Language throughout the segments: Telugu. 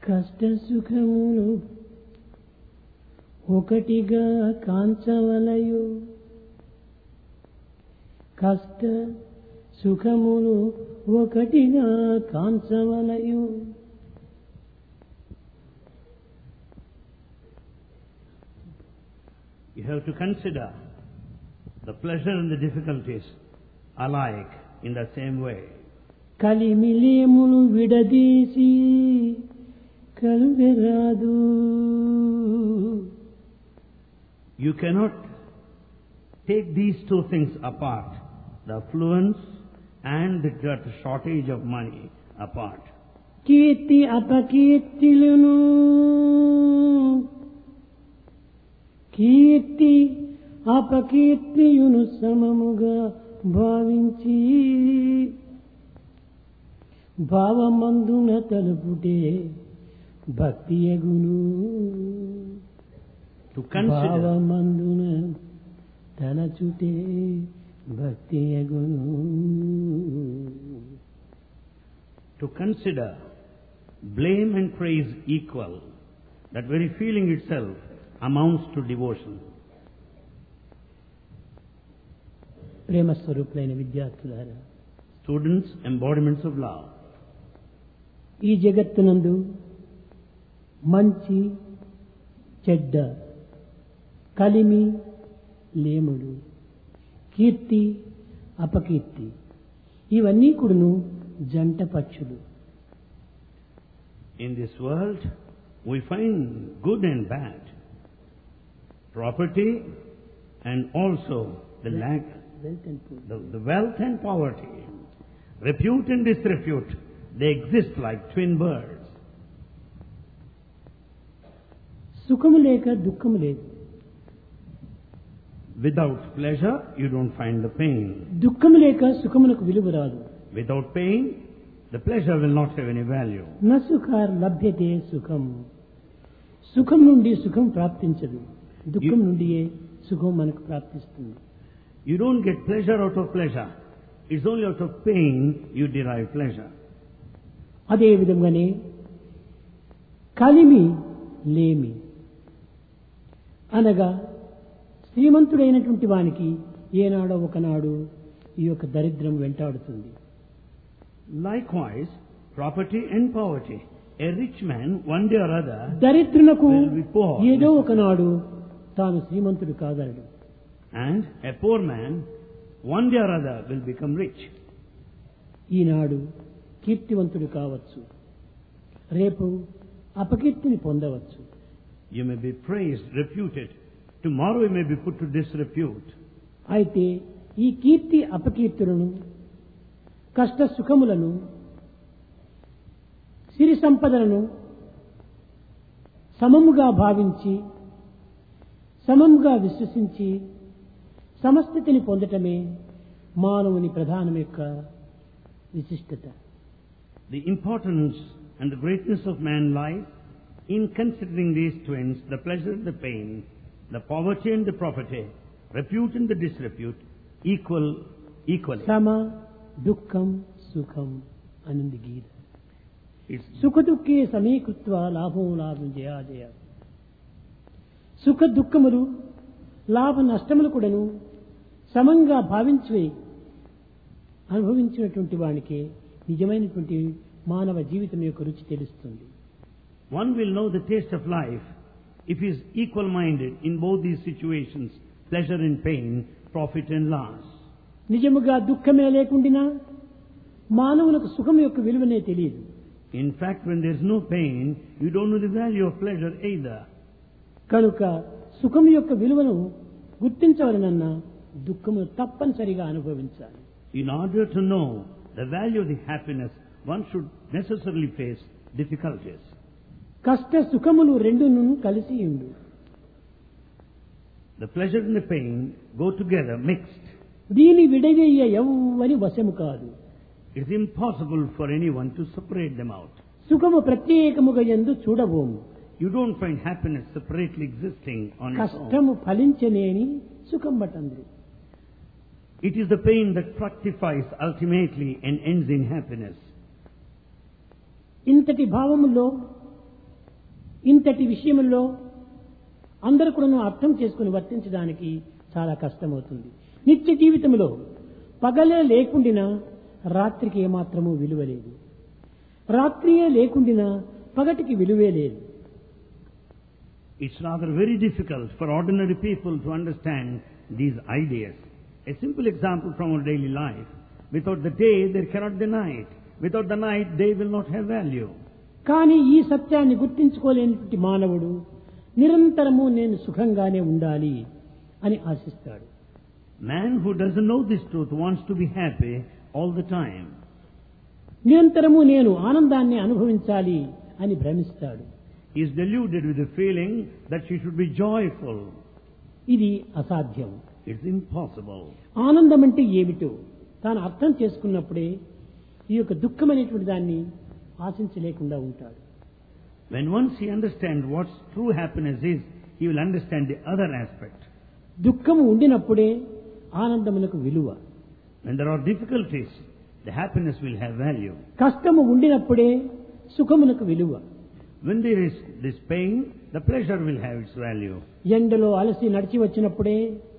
కష్ట సుఖములు ఒకటిగా కాంచవలయు కష్ట సుఖములు ఒకటిగా కాంచవలయు You have to consider the pleasure and the difficulties alike in the same way. కలిమిలేములు విడదీసి కలువెరాదు. You cannot take these two things apart, the affluence and the shortage of money apart. కీర్తి అపకీర్తిలను కీర్తి అపకీర్తియును సమముగా భావించి భావమందున తలుపుటే భక్తి యగును. భావమందున తలచుటే భక్తి యగును. To consider blame and praise equal, that very feeling itself amounts to devotion. ప్రేమ స్వరూపులైన విద్యార్థులారా, Students, embodiments of love. ఈ జగత్తునందు మంచి చెడ్డ, కలిమి లేములు, కీర్తి అపకీర్తి ఇవన్నీ కూడాను జంట పక్షులు. In this world, we find good and bad, property and also the lack, the wealth and poverty, repute and disrepute. They exist like twin birds. సుఖము లేక దుఃఖము లేదు. Without pleasure, you don't find the pain. దుఃఖము లేక సుఖమునకు విలువ రాదు. Without pain, the pleasure will not have any value. న సుఖార్ లభ్యతే సుఖం. సుఖం నుండి సుఖం ప్రాప్తించదు, దుఃఖం నుండియే సుఖం మనకు ప్రాప్తిస్తుంది. You don't get pleasure out of pleasure. It's only out of pain you derive pleasure. అదే విధంగానే కలిమి లేమి అనగా శ్రీమంతుడైనటువంటి వానికి ఏనాడో ఒకనాడు ఈ యొక్క దరిద్రం వెంటాడుతుంది. Likewise, property and poverty. A rich man, one day or other, దరిద్రులకు will be poor. ఏదో ఒకనాడు తాను శ్రీమంతుడు కాగలడు. And a poor man, one day or other, will become rich. ఈనాడు కీర్తివంతుడు కావచ్చు, రేపు అపకీర్తిని పొందవచ్చు. You may be praised, reputed. Tomorrow you may be put to disrepute. అయితే ఈ కీర్తి అపకీర్తులను, కష్ట సుఖములను, సిరి సంపదలను సమముగా భావించి, సమముగా విశ్వసించి సమస్థితిని పొందటమే మానవుని ప్రధానం యొక్క విశిష్టత. The importance and the greatness of man lies in considering these twins, the pleasure and the pain, the poverty and the property, repute and the disrepute, equally. సమ దుఃఖం సుఖం అనింది గీత. It's సుఖ దుఃఖే సమీకృత్వ లాభం లాభం జయాజయ. సుఖ దుఃఖములు, లాభ నష్టములు కూడాను సమంగా భావించి అనుభవించినటువంటి వానికి నిజమైనటువంటి మానవ జీవితం యొక్క రుచి తెలుస్తుంది. One will know the taste of life if he is equal-minded in both these situations, pleasure and pain, profit and loss. నిజముగా దుఃఖమే లేకుండినా మానవులకు సుఖం యొక్క విలువనే తెలియదు. In fact, when there is no pain, you don't know the value of pleasure either. కనుక సుఖం యొక్క విలువను గుర్తించవలనన్నా దుఃఖము తప్పనిసరిగా అనుభవించాలి. In order to know the value of the happiness, one should necessarily face difficulties. కష్ట సుఖములు రెండును కలిసి ఉండు. The pleasure and the pain go together, mixed. దీని విడదీయ ఎవ్వరి వశము కాదు. It is impossible for anyone to separate them out. సుఖము ప్రత్యేకముగా యందు చూడబోము. You don't find happiness separately existing on its own. కష్టము ఫలించనేని సుఖం బటంద్రు. It is the pain that fructifies ultimately and ends in happiness. ఇంతటి భావములో ఇంతటి విషయంలో అందరూ కూడా అర్థం చేసుకుని వర్తించడానికి చాలా కష్టమవుతుంది. నిత్య జీవితంలో పగలే లేకుండినా రాత్రికి ఏమాత్రమూ విలువ లేదు, రాత్రియే లేకుండినా పగటికి విలువే లేదు. It's rather very difficult for ordinary people to understand these ideas. A simple example from our daily life. Without the day, there cannot be night. Without the night, day will not have value. కానీ ఈ సత్యాన్ని గుర్తించుకోలేనటువంటి మానవుడు నిరంతరము నేను సుఖంగానే ఉండాలి అని ఆశిస్తాడు. Man who doesn't know this truth wants to be happy all the time. నిరంతరము నేను ఆనందాన్ని అనుభవించాలి అని భ్రమిస్తాడు. He is deluded with the feeling that she should be joyful. ఇది అసాధ్యం. It's impossible. ఆనందం అంటే ఏమిటో తాను అర్థం చేసుకున్నప్పుడే ఈ యొక్క దుఃఖం అనేటువంటి దాన్ని ఆశించలేకుండా ఉంటాడు. When once he understands what true happiness is, he will understand the other aspect. దుఃఖము ఉండినప్పుడే ఆనందమునకు విలువ. When there are difficulties, the happiness will have value. కష్టము ఉండినప్పుడే సుఖమునకు విలువ. When there is this pain, the pleasure will have its value. ఎండలో అలసి నడిచి వచ్చినప్పుడే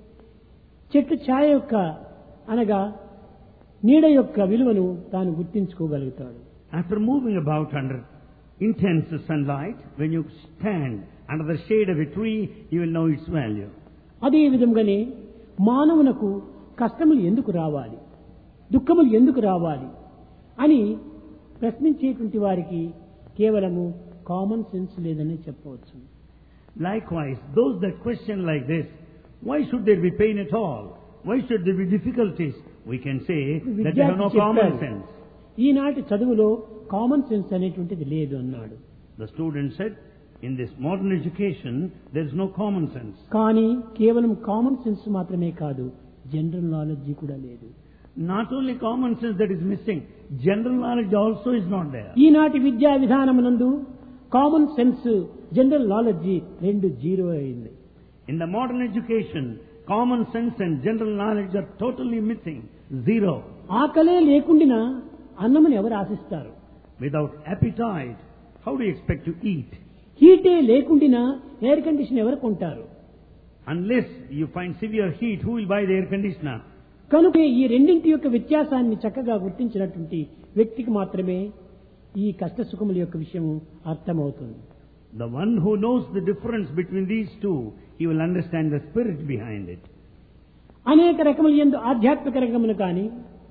చెట్టు ఛాయ యొక్క అనగా నీడ యొక్క విలువను తాను గుర్తించుకోగలుగుతాడు. After moving about under intense sunlight, when you stand under the shade of a tree, you will know its value. అదే విధంగానే మానవునకు కష్టములు ఎందుకు రావాలి, దుఃఖములు ఎందుకు రావాలి అని ప్రశ్నించేటువంటి వారికి కేవలము కామన్ సెన్స్ లేదని చెప్పవచ్చు. Likewise, those that question like this, why should there be pain at all? Why should there be difficulties? We can say that they have no common sense. ఈనాటి చదువులో కామన్ సెన్స్ అనేటువంటిది లేదు అన్నాడు. The student said, in this modern education, there is no common sense. కానీ కేవలం కామన్ సెన్స్ మాత్రమే కాదు, జనరల్ నాలెడ్జి కూడా లేదు. Not only common sense that is missing, general knowledge also is not there. ఈనాటి విద్యా విధానమునందు కామన్ సెన్స్ జనరల్ నాలెడ్జి రెండు జీరో అయింది. In the modern education, common sense and general knowledge are totally missing. Zero. ఆకలే లేకుండినా అన్నముని ఎవరు ఆశిస్తారు? Without appetite, how do you expect to eat? హీటే లేకుండినా ఎయిర్ కండిషన్ ఎవరు కొంటారు? Unless you find severe heat, who will buy the air conditioner? కనుక ఈ రెండింటి యొక్క వ్యత్యాసాన్ని చక్కగా గుర్తించినటువంటి వ్యక్తికి మాత్రమే ఈ కష్ట సుఖముల యొక్క విషయం అర్థమవుతుంది. The one who knows the difference between these two, he will understand the spirit behind it. అనేక రకముల యందు ఆధ్యాత్మిక రంగమును కానీ,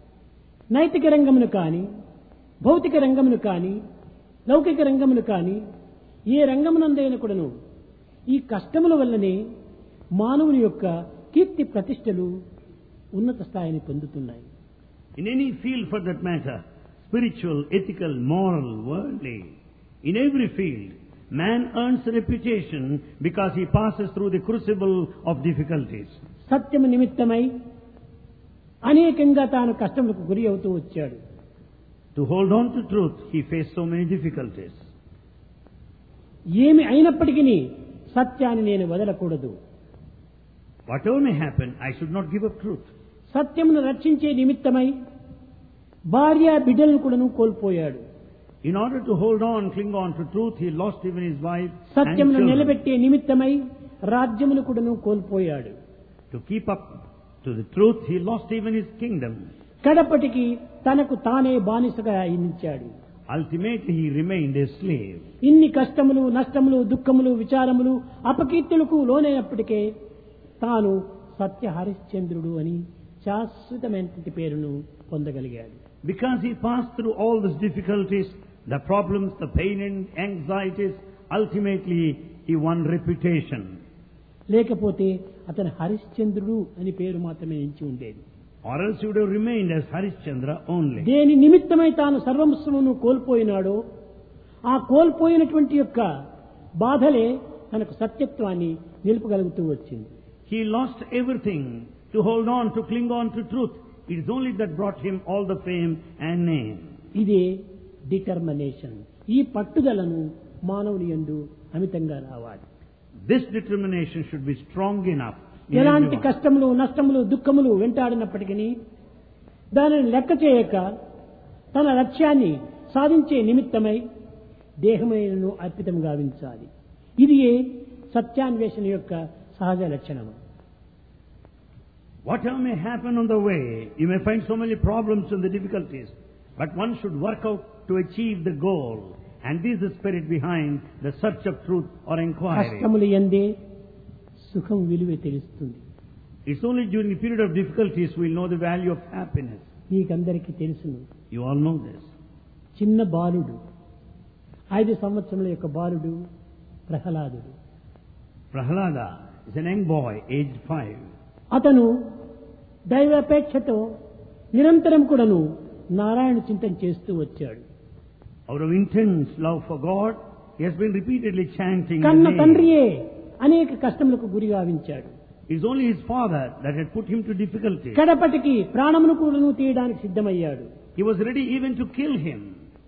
నైతిక రంగమును కానీ, భౌతిక రంగమును కానీ, లౌకిక రంగమును కానీ, ఏ రంగమునందైనా కూడాను ఈ కష్టముల వల్లనే మానవుని యొక్క కీర్తి ప్రతిష్టలు ఉన్నత స్థాయిని పొందుతున్నాయి. In any field for that matter, spiritual, ethical, moral, worldly, in every field, man earns a reputation because he passes through the crucible of difficulties. సత్యము నిమిత్తమై అనేకంగా తాను కష్టములకు గురి అవుతూ వచ్చాడు. To hold on to truth, he faced so many difficulties. ఏమి అయినప్పటికీ సత్యాన్ని నేను వదలకూడదు. Whatever may happen, I should not give up truth. సత్యమును రక్షించే నిమిత్తమై భార్య బిడ్డలను కూడాను కోల్పోయాడు. In order to hold on, cling on to truth, he lost even his wife and సత్యమును children. నిలబెట్టే నిమిత్తమై రాజ్యమును కూడాను కోల్పోయాడు. To keep up to the truth, he lost even his kingdom. కడపటికి తనకు తానే బానిసగా అయించాడు. Ultimately, he remained a slave. ఇన్ని కష్టములు, నష్టములు, దుఃఖములు, విచారములు, అపకీర్తులకు లోనైనప్పటికే తాను సత్య హరిశ్చంద్రుడు అని శాశ్వతమైనటువంటి పేరును పొందగలిగాడు. Because he passed through all these difficulties, the problems, the pain and anxieties, ultimately he won reputation. లేకపోతే అతను హరిశ్చంద్రుడు అని పేరు మాత్రమే ఎంచి ఉండేది. Or else he would have remained as Harishchandra only. దేని నిమిత్తమై తాను సర్వస్వమును కోల్పోయినాడో ఆ కోల్పోయినటువంటి యొక్క బాధలే తనకు సత్యత్వాన్ని నిలుపగలుగుతూ వచ్చింది. He lost everything to hold on, to cling on to truth. It is only that brought him all the fame and name. ఇదే డిటర్మినేషన్. ఈ పట్టుదలను మానవుని యందు అమితంగా రావాలి. This determination should be strong enough. ఎలాంటి కష్టములు, నష్టములు, దుఃఖములు వెంటాడినప్పటికీ దానిని లెక్క చేయక తన లక్ష్యాన్ని సాధించే నిమిత్తమై దేహమైనను అర్పితం గావించాలి. ఇది సత్యాన్వేషణ యొక్క సహజ లక్షణము. Whatever may happen on the way, you may find so many problems and the difficulties, but one should work out to achieve the goal. And this is the spirit behind the search of truth or inquiry. కష్టములు యందే సుఖం విలువ తెలుస్తుంది. It's only during the period of difficulties we'll know the value of happiness. మీకందరికీ తెలుసును. You all know this. చిన్న బాలుడు 5 సంవత్సరముల యొక్క బాలుడు ప్రహ్లాదుడు. Prahlada is an young boy, aged 5. అతను దైవాపేక్షతో నిరంతరం కూడాను నారాయణ చింతన చేస్తూ వచ్చాడు. Out of intense love for God, he has been repeatedly chanting the కన్న name. తండ్రియే అనేక కష్టములకు గురి గావించాడు. It's only his father that had put him to difficulty. కడపటికి ప్రాణమును కూడాను తీయడానికి సిద్ధమయ్యాడు. He was ready even to kill him.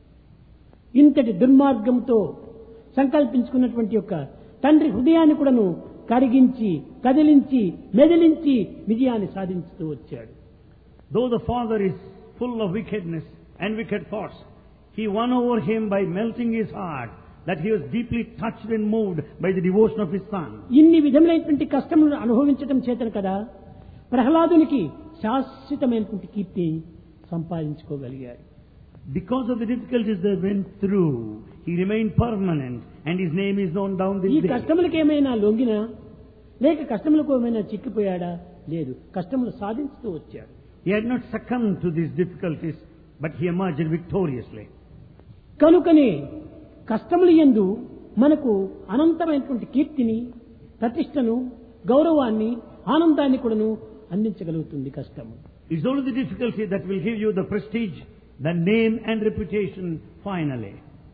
ఇంతటి దుర్మార్గంతో సంకల్పించుకున్నటువంటి యొక్క తండ్రి హృదయాన్ని కూడాను కరిగించి కదిలించి మెదిలించి విజయాన్ని సాధించుతూ వచ్చాడు. Though the father is full of wickedness and wicked thoughts, he won over him by melting his heart, that he was deeply touched and moved by the devotion of his son. ఇన్ని విధములైనటువంటి కష్టములను అనుభవించడం చేతను కదా ప్రహ్లాదునికి శాశ్వతమైనటువంటి కీర్తి సంపాదించుకోగలిగాడు. Because of the difficulties they went through, he remained permanent and his name is known down ఈ this day. కష్టములకు ఏమైనా లొంగినా లేక కష్టములకు ఏమైనా చిక్కిపోయాడా? లేదు, కష్టములు సాధించుతూ వచ్చాడు. He had not succumbed to these difficulties, but he emerged victoriously. కనుకనే కష్టములు యందు మనకు అనంతమైనటువంటి కీర్తిని, ప్రతిష్టను, గౌరవాన్ని, ఆనందాన్ని కూడాను అందించగలుగుతుంది కష్టము. It's only the difficulty that will give you the prestige, the name and reputation finally.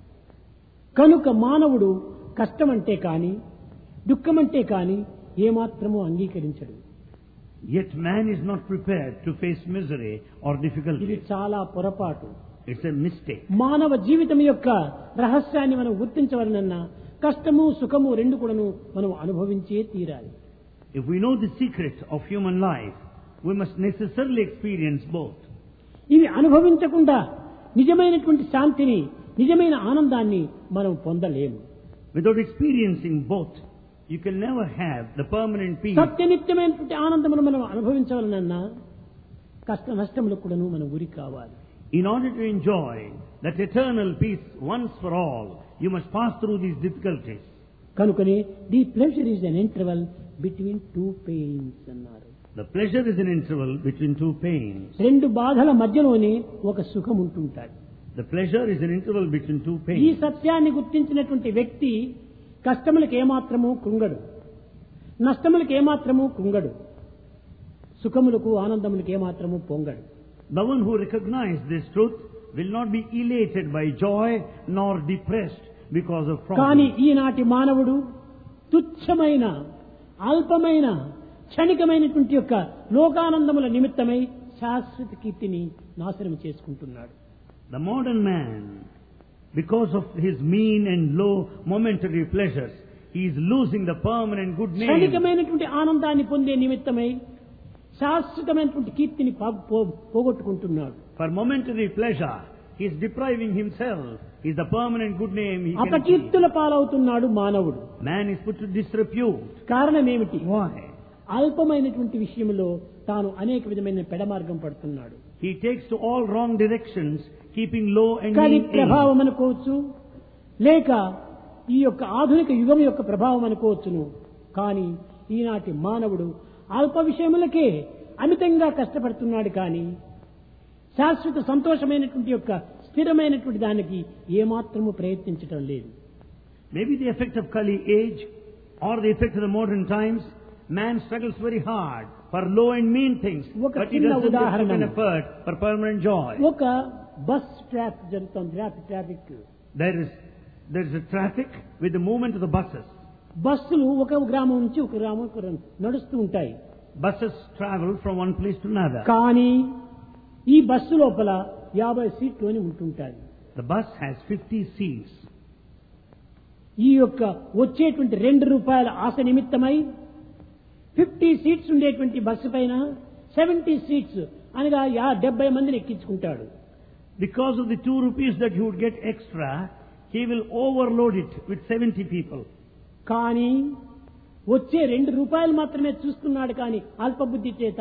కనుక మానవుడు కష్టమంటే కాని దుఃఖమంటే కాని ఏమాత్రమూ అంగీకరించడు. Yet man is not prepared to face misery or ఇది difficulty. చాలా పొరపాటు. It's a mistake. మానవ జీవితం యొక్క రహస్యాన్ని మనం గుర్తించవలనన్నా కష్టము సుఖము రెండు కూడాను మనం అనుభవించే తీరాలి. If we know the secret of human life, we must necessarily experience both. ఇవి అనుభవించకుండా నిజమైనటువంటి శాంతిని, నిజమైన ఆనందాన్ని మనం పొందలేము. Without experiencing both, you can never have the permanent peace. సత్యనిత్యమైనటువంటి ఆనందమును మనం అనుభవించవలనన్నా కష్ట నష్టములకు కూడాను మనం గురి కావాలి. In order to enjoy that eternal peace once for all, you must pass through these difficulties. కనుకనే the pleasure is an interval between two pains అన్నారు. The pleasure is an interval between two pains. రెండు బాధల మధ్యలోనే ఒక సుఖం ఉంటుంటాడు. The pleasure is an interval between two ఈ pains. సత్యాన్ని గుర్తించినటువంటి వ్యక్తి కష్టములకు ఏమాత్రము కృంగడు, నష్టములకు ఏమాత్రము కృంగడు, సుఖములకు ఆనందములకు ఏమాత్రము పొంగడు. The one who recognizes this truth will not be elated by joy nor depressed because of కానీ problems. ఈనాటి మానవుడు తుచ్చమైన అల్పమైన క్షణికమైనటువంటి యొక్క లోకానందముల నిమిత్తమై శాశ్వత కీర్తిని నాశనం చేసుకుంటున్నాడు. The modern man, because of his mean and low momentary pleasures, he is losing the permanent good name. క్షణికమైనటువంటి ఆనందాన్ని పొందే నిమిత్తమై శాశ్వతమైనటువంటి కీర్తిని పోగొట్టుకుంటున్నాడు. For momentary pleasure, he is depriving himself. He is the permanent good name he can achieve. అపకీర్తుల పాలవుతున్నాడు మానవుడు. Man is put to disrepute. కారణం ఏమిటి? Why? అల్పమైనటువంటి విషయంలో తాను అనేక విధమైన పెడమార్గం పడుతున్నాడు. He takes to all wrong directions, keeping low and కానీ mean ప్రభావం aims. అనుకోవచ్చు, లేక ఈ యొక్క ఆధునిక యుగం యొక్క ప్రభావం అనుకోవచ్చును. కానీ ఈనాటి మానవుడు అల్ప విషయములకే అమితంగా కష్టపడుతున్నాడు. కానీ శాశ్వత సంతోషమైనటువంటి యొక్క స్థిరమైనటువంటి దానికి ఏమాత్రము ప్రయత్నించటం లేదు. Maybe the effect of Kali age or the effect of the modern times, man struggles very hard for low and mean things, ఒక but he చిన్న doesn't ఉదాహరణ. put an effort for permanent joy. ఒక బస్ ట్రాఫిక్ జరుగుతుంది, traffic. There is a traffic with the movement of the buses. బస్సులు ఒక గ్రామం నుంచి ఒక గ్రామం నడుస్తూ ఉంటాయి. Buses travel from one place to another. కానీ ఈ బస్సు లోపల 50 సీట్లోనే ఉంటుంటాయి. The bus has 50 seats. ఈ యొక్క వచ్చేటువంటి ₹2 ఆశ నిమిత్తమై 50 సీట్స్ ఉండేటువంటి బస్సు పైన 70 సీట్స్ అనగా 70 మందిని ఎక్కించుకుంటాడు. Because of the 2 rupees that he would get extra, he will overload it with 70 people. కానీ వచ్చే 2 రూపాయలు మాత్రమే చూస్తున్నాడు. కానీ అల్పబుద్ధి చేత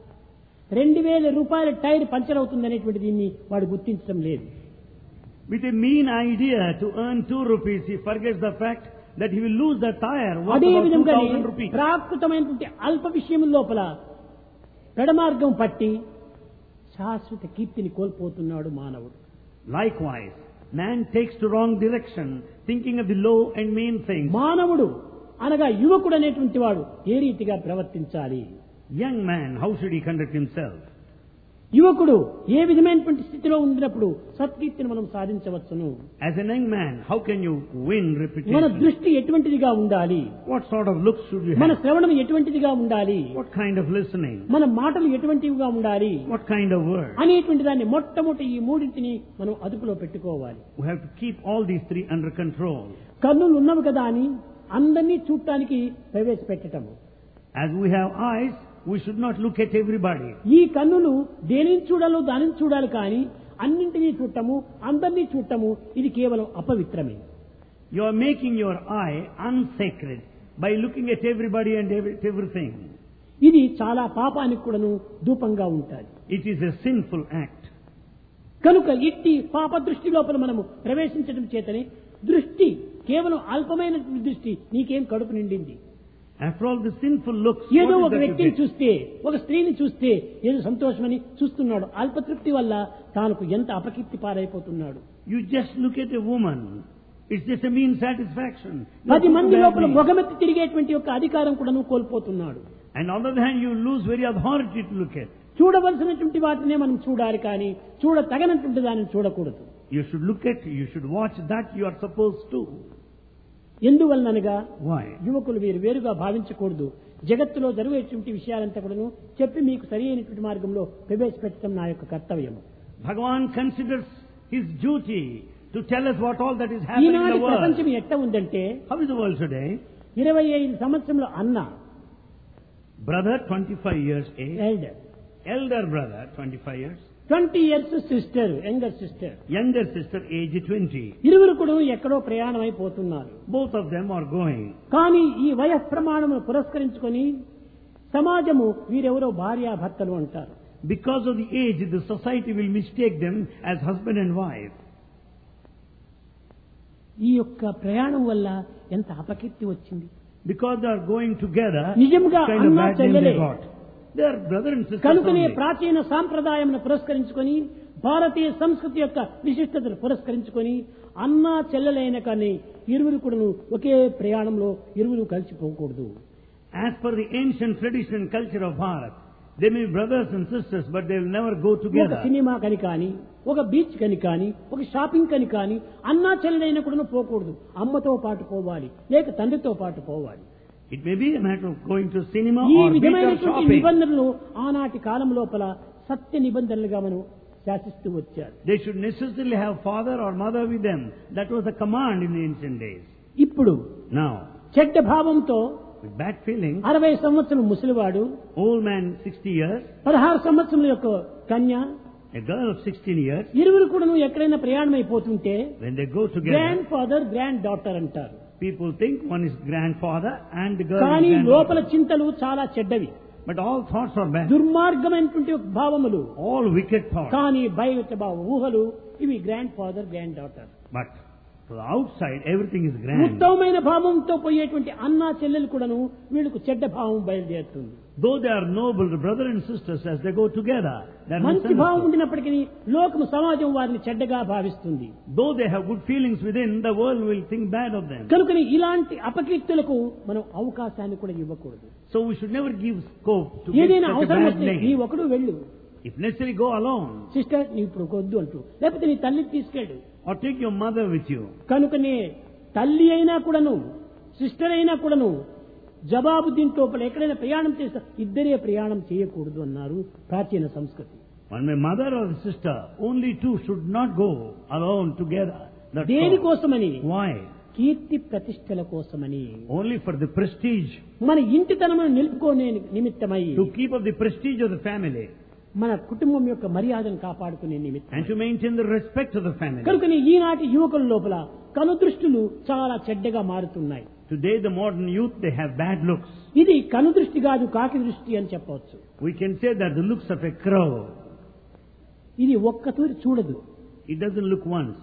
2000 రూపాయల టైర్ పంచర్ అవుతుందనేటువంటి దీన్ని వాడు గుర్తించడం లేదు. With a mean idea to earn 2 rupees, he forgets the fact that he will lose the tire worth అదే about విధంగా 2000 rupees. ప్రాకృతమైనటువంటి అల్ప విషయం లోపల పెడమార్గం పట్టి శాశ్వత కీర్తిని కోల్పోతున్నాడు మానవుడు. Likewise, man takes to wrong direction, thinking of the low and mean things. మానవుడు అనగా యువకుడు అనేటువంటి వాడు ఏ రీతిగా ప్రవర్తించాలి? Young man, how should he conduct himself? యువకుడు ఏ విధమైనటువంటి స్థితిలో ఉండినప్పుడు సత్కీర్తిని మనం సాధించవచ్చును. As a young man, how can you win మన reputation? దృష్టి ఎటువంటిదిగా ఉండాలి? What sort of looks should you మన have? శ్రవణం ఎటువంటిదిగా ఉండాలి? What kind of listening? మన మాటలు ఎటువంటివిగా ఉండాలి What kind of words? అనేటువంటి దాన్ని మొట్టమొదటి ఈ మూడింటిని మనం అదుపులో పెట్టుకోవాలి. We have to keep all these 3 under control. కన్నులు ఉన్నవి కదా అని అందరినీ చూడటానికి ప్రవేశపెట్టటము. As we have eyes, we should not look at everybody. ఈ కన్నులు దేనిని చూడాలో దానిని చూడాలి కానీ అన్నింటినీ చూడటము అందరినీ చూడటము ఇది కేవలం అపవిత్రమే. You are making your eye unsacred by looking at everybody and everything. ఇది చాలా పాపానికి కూడాను ధూపంగా ఉంటుంది. It is a sinful act. కనుక ఇట్టి పాప దృష్టి లోపల మనము ప్రవేశించడం చేతనే దృష్టి కేవలం అల్పమైన దృష్టి నీకేం కడుపు నిండింది. After all, the sinful looks, ఏదో what ఒక is that you వ్యక్తిని get? చూస్తే ఒక స్త్రీని చూస్తే ఏదో సంతోషమని చూస్తున్నాడు. అల్పతృప్తి వల్ల తానుకు ఎంత అపకీర్తి పారైపోతున్నాడు. You just look at a woman. It's just a mean satisfaction. 10 మంది Bad లోపల name. మొగమెత్తి తిరిగేటువంటి యొక్క అధికారం కూడా నువ్వు కోల్పోతున్నాడు. And on the other hand, you lose very authority to look at. చూడవలసినటువంటి వాటినే మనం చూడాలి కానీ చూడ తగనటువంటి దానిని చూడకూడదు. You should look at, you should watch that you are supposed to. ఎందువలనగా Why? యువకులు వీరు వేరుగా భావించకూడదు. జగత్తులో జరిగేటువంటి విషయాలంతా కూడాను చెప్పి మీకు సరి అయినటువంటి మార్గంలో ప్రవేశపెట్టడం నా యొక్క కర్తవ్యం. Bhagavan considers his duty to tell us what all that is happening in ఈనాటి the world. ప్రపంచం ఎట్ట ఉందంటే How is the world today? 25 సంవత్సరంలో అన్న Brother, 25 years age. Elder, Elder brother, 25 years. 20 years sister, younger sister, Younger sister, age 20. ఇరువురు కూడా ఎక్కడో ప్రయాణం అయిపోతున్నారు. Both of them are going. కానీ ఈ వయ ప్రమాణమును పురస్కరించుకొని సమాజము వీరెవరో భార్యాభర్తలు అంటారు. Because of the age, the society will mistake them as husband and wife. ఈ యొక్క ప్రయాణం వల్ల ఎంత అపకీర్తి వచ్చింది. Because they are going together, నిజంగా what kind of అన్నా bad name they చెల్లెలే. got. They are brother and sister కనుకనే only. ప్రాచీన సాంప్రదాయమును పురస్కరించుకొని భారతీయ సంస్కృతి యొక్క విశిష్టతను పురస్కరించుకొని అన్నా చెల్లెలైన కానీ ఇరువురు కూడా ఒకే ప్రయాణంలో ఇరువురు కలిసిపోకూడదు. As per the ancient tradition and culture of Bharat, they may be brothers and sisters, but they will never go ఒక together. సినిమా కని కానీ ఒక బీచ్ కని కానీ ఒక షాపింగ్ కని కానీ అన్నా చెల్లెలైన కూడా పోకూడదు. అమ్మతో పాటు పోవాలి, లేక తండ్రితో పాటు పోవాలి. It may be a matter of going to cinema ఈ or beach or విధమైనటువంటి shopping. నిబంధనలు ఆనాటి కాలం లోపల సత్య నిబంధనలుగా మనం శాసిస్తూ వచ్చారు. They should necessarily have father or mother with them. That was a command in the ancient days. ఇప్పుడు Now, చెడ్డ భావంతో with bad feeling, 60 సంవత్సరం ముసలివాడు, old man 60 years, 16 సంవత్సరాల యొక్క కన్య, a girl of 16 years, ఇరువురు కూడా ఎక్కడైనా ప్రయాణం అయిపోతుంటే when they go together, grandfather granddaughter అంటారు. people think one is grandfather and the girl is కానీ granddaughter. లోపల చింతలు చాలా చెడ్డవి, But all thoughts are bad. దుర్మార్గమైనటువంటి భావములు. All wicked thoughts. కానీ బయట ఊహలు ఇవి grandfather granddaughter. But to the outside, everything is grand. ఉత్తమమైన భావంతో పోయేటువంటి అన్నా చెల్లెలు కూడాను వీళ్ళకు చెడ్డ భావం బయలుదేరుతుంది. Though they are noble, the brother and sisters, as they go together, they are మంచి భావం misunderstood. ఉండినప్పటికీ లోకము సమాజం వారిని చెడ్డగా భావిస్తుంది. Though they have good feelings within, the world will think bad of them. కనుకని ఇలాంటి అపకీర్తులకు మనం అవకాశాన్ని కూడా ఇవ్వకూడదు. So we should never give scope to get ఏదైనా such a అవసరం bad వస్తే నీ name. ఒకడు వెళ్ళు, If necessary, go alone. Sister నీ ఇప్పుడు వద్దు అంటూ, లేకపోతే నీ తల్లిని తీసుకెళ్ళు. Or take your mother with you. కనుకనే తల్లి అయినా కూడాను సిస్టర్ అయినా కూడాను జవాబు దీంట్లో ఎక్కడైనా ప్రయాణం చేస్తే ఇద్దరే ప్రయాణం చేయకూడదు అన్నారు ప్రాచీన సంస్కృతి. When my mother or sister, only two should not go alone together. That's all. దేనికోసమని? Why? కీర్తి ప్రతిష్టల కోసమని, Only for the prestige. మన ఇంటితనమును నిలుపుకునే నిమిత్తమై, To keep up the prestige of the family. మన కుటుంబం యొక్క మర్యాదను కాపాడుకునే నిమిత్తం. And to maintain the respect of the family. కనుకని ఈనాటి యువకుల లోపల కనుదృష్టులు చాలా చెడ్డగా మారుతున్నాయి. Today the modern youth, they have bad looks. ఇది కను దృష్టి కాదు, కాకి దృష్టి అని చెప్పవచ్చు. We can say that the looks of a crow. ఇది ఒక్కతూరి చూడదు. It doesn't look once.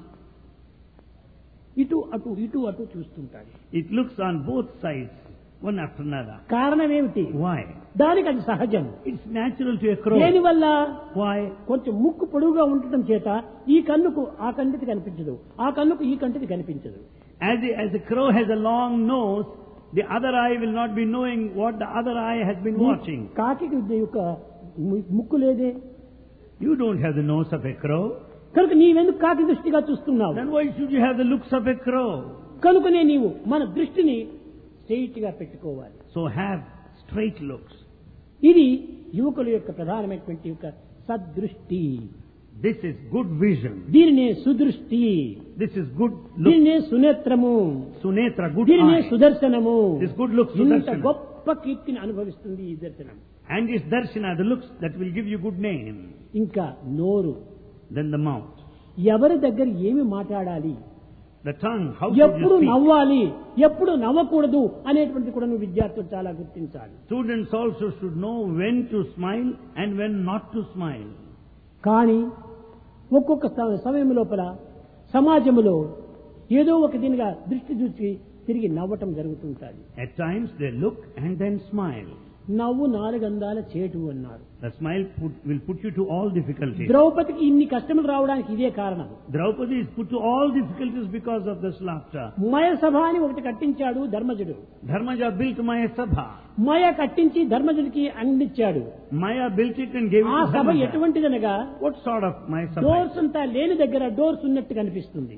ఇటు అటు ఇటు అటు చూస్తుంటాడు. It looks on both sides, one after another. కారణం ఏమిటి? Why? దానికి అది సహజం. It's natural to a crow. దేనివల్ల? Why? కొంచెం ముక్కు పొడుగుగా ఉండటం చేత ఈ కన్నుకు ఆ కంటికి కనిపించదు, ఆ కన్నుకు ఈ కంటికి కనిపించదు. As a crow has a long nose, the other eye will not be knowing what the other eye has been watching. కాకి యొక్క ముక్కు లేదే. You don't have the nose of a crow. కనుక నీవెందుకు కాకి దృష్టిగా చూస్తున్నావు? Then why should you have the looks of a crow? కనుకనే నీవు మన దృష్టిని స్ట్రెయిట్ గా పెట్టుకోవాలి. So have straight looks. ఇది యువకుల యొక్క ప్రధానమైనటువంటి యొక్క సద్దృష్టి. This is good vision. దీనినే సుదృష్టి. This is good look. దీనినే సునేత్రము. Sunetra, good దీనినే eye. సుదర్శనము. This good looks, ఇంత sudarshana. గొప్ప కీర్తిని అనుభవిస్తుంది ఈ దర్శనం. And this darshana, the looks that will give you good name. ఇంకా నోరు. Then the mouth. ఎవరి దగ్గర ఏమి మాట్లాడాలి, The tongue, how should ఎప్పుడు you speak? నవ్వాలి, ఎప్పుడు నవ్వకూడదు అనేటువంటి కూడా నువ్వు విద్యార్థులు చాలా గుర్తించాలి. Students also should know when to smile and when not to smile. కానీ ఒక్కొక్క సమయం లోపల సమాజంలో ఏదో ఒక దీనిగా దృష్టి చూసి తిరిగి నవ్వటం జరుగుతుంటుంది. At times they look and then smile. నవ్వు నాలుగందాల చేటు అన్నారు. The smile will put you to all difficulties. ద్రౌపదికి ఇన్ని కష్టములు రావడానికి ఇదే కారణం. Draupadi is put to all difficulties because of this laughter. మయ సభ అని ఒకటి కట్టించాడు ధర్మజుడు. Dharmaja built Maya Sabha. మయ కట్టించి ధర్మజుడికి అందించాడు. Maya built it and gave it ఆ to సభ Dharmaja. ఎటువంటిదనగా What sort of Maya Sabha? Doors అంతా లేని దగ్గర డోర్స్ ఉన్నట్టు కనిపిస్తుంది.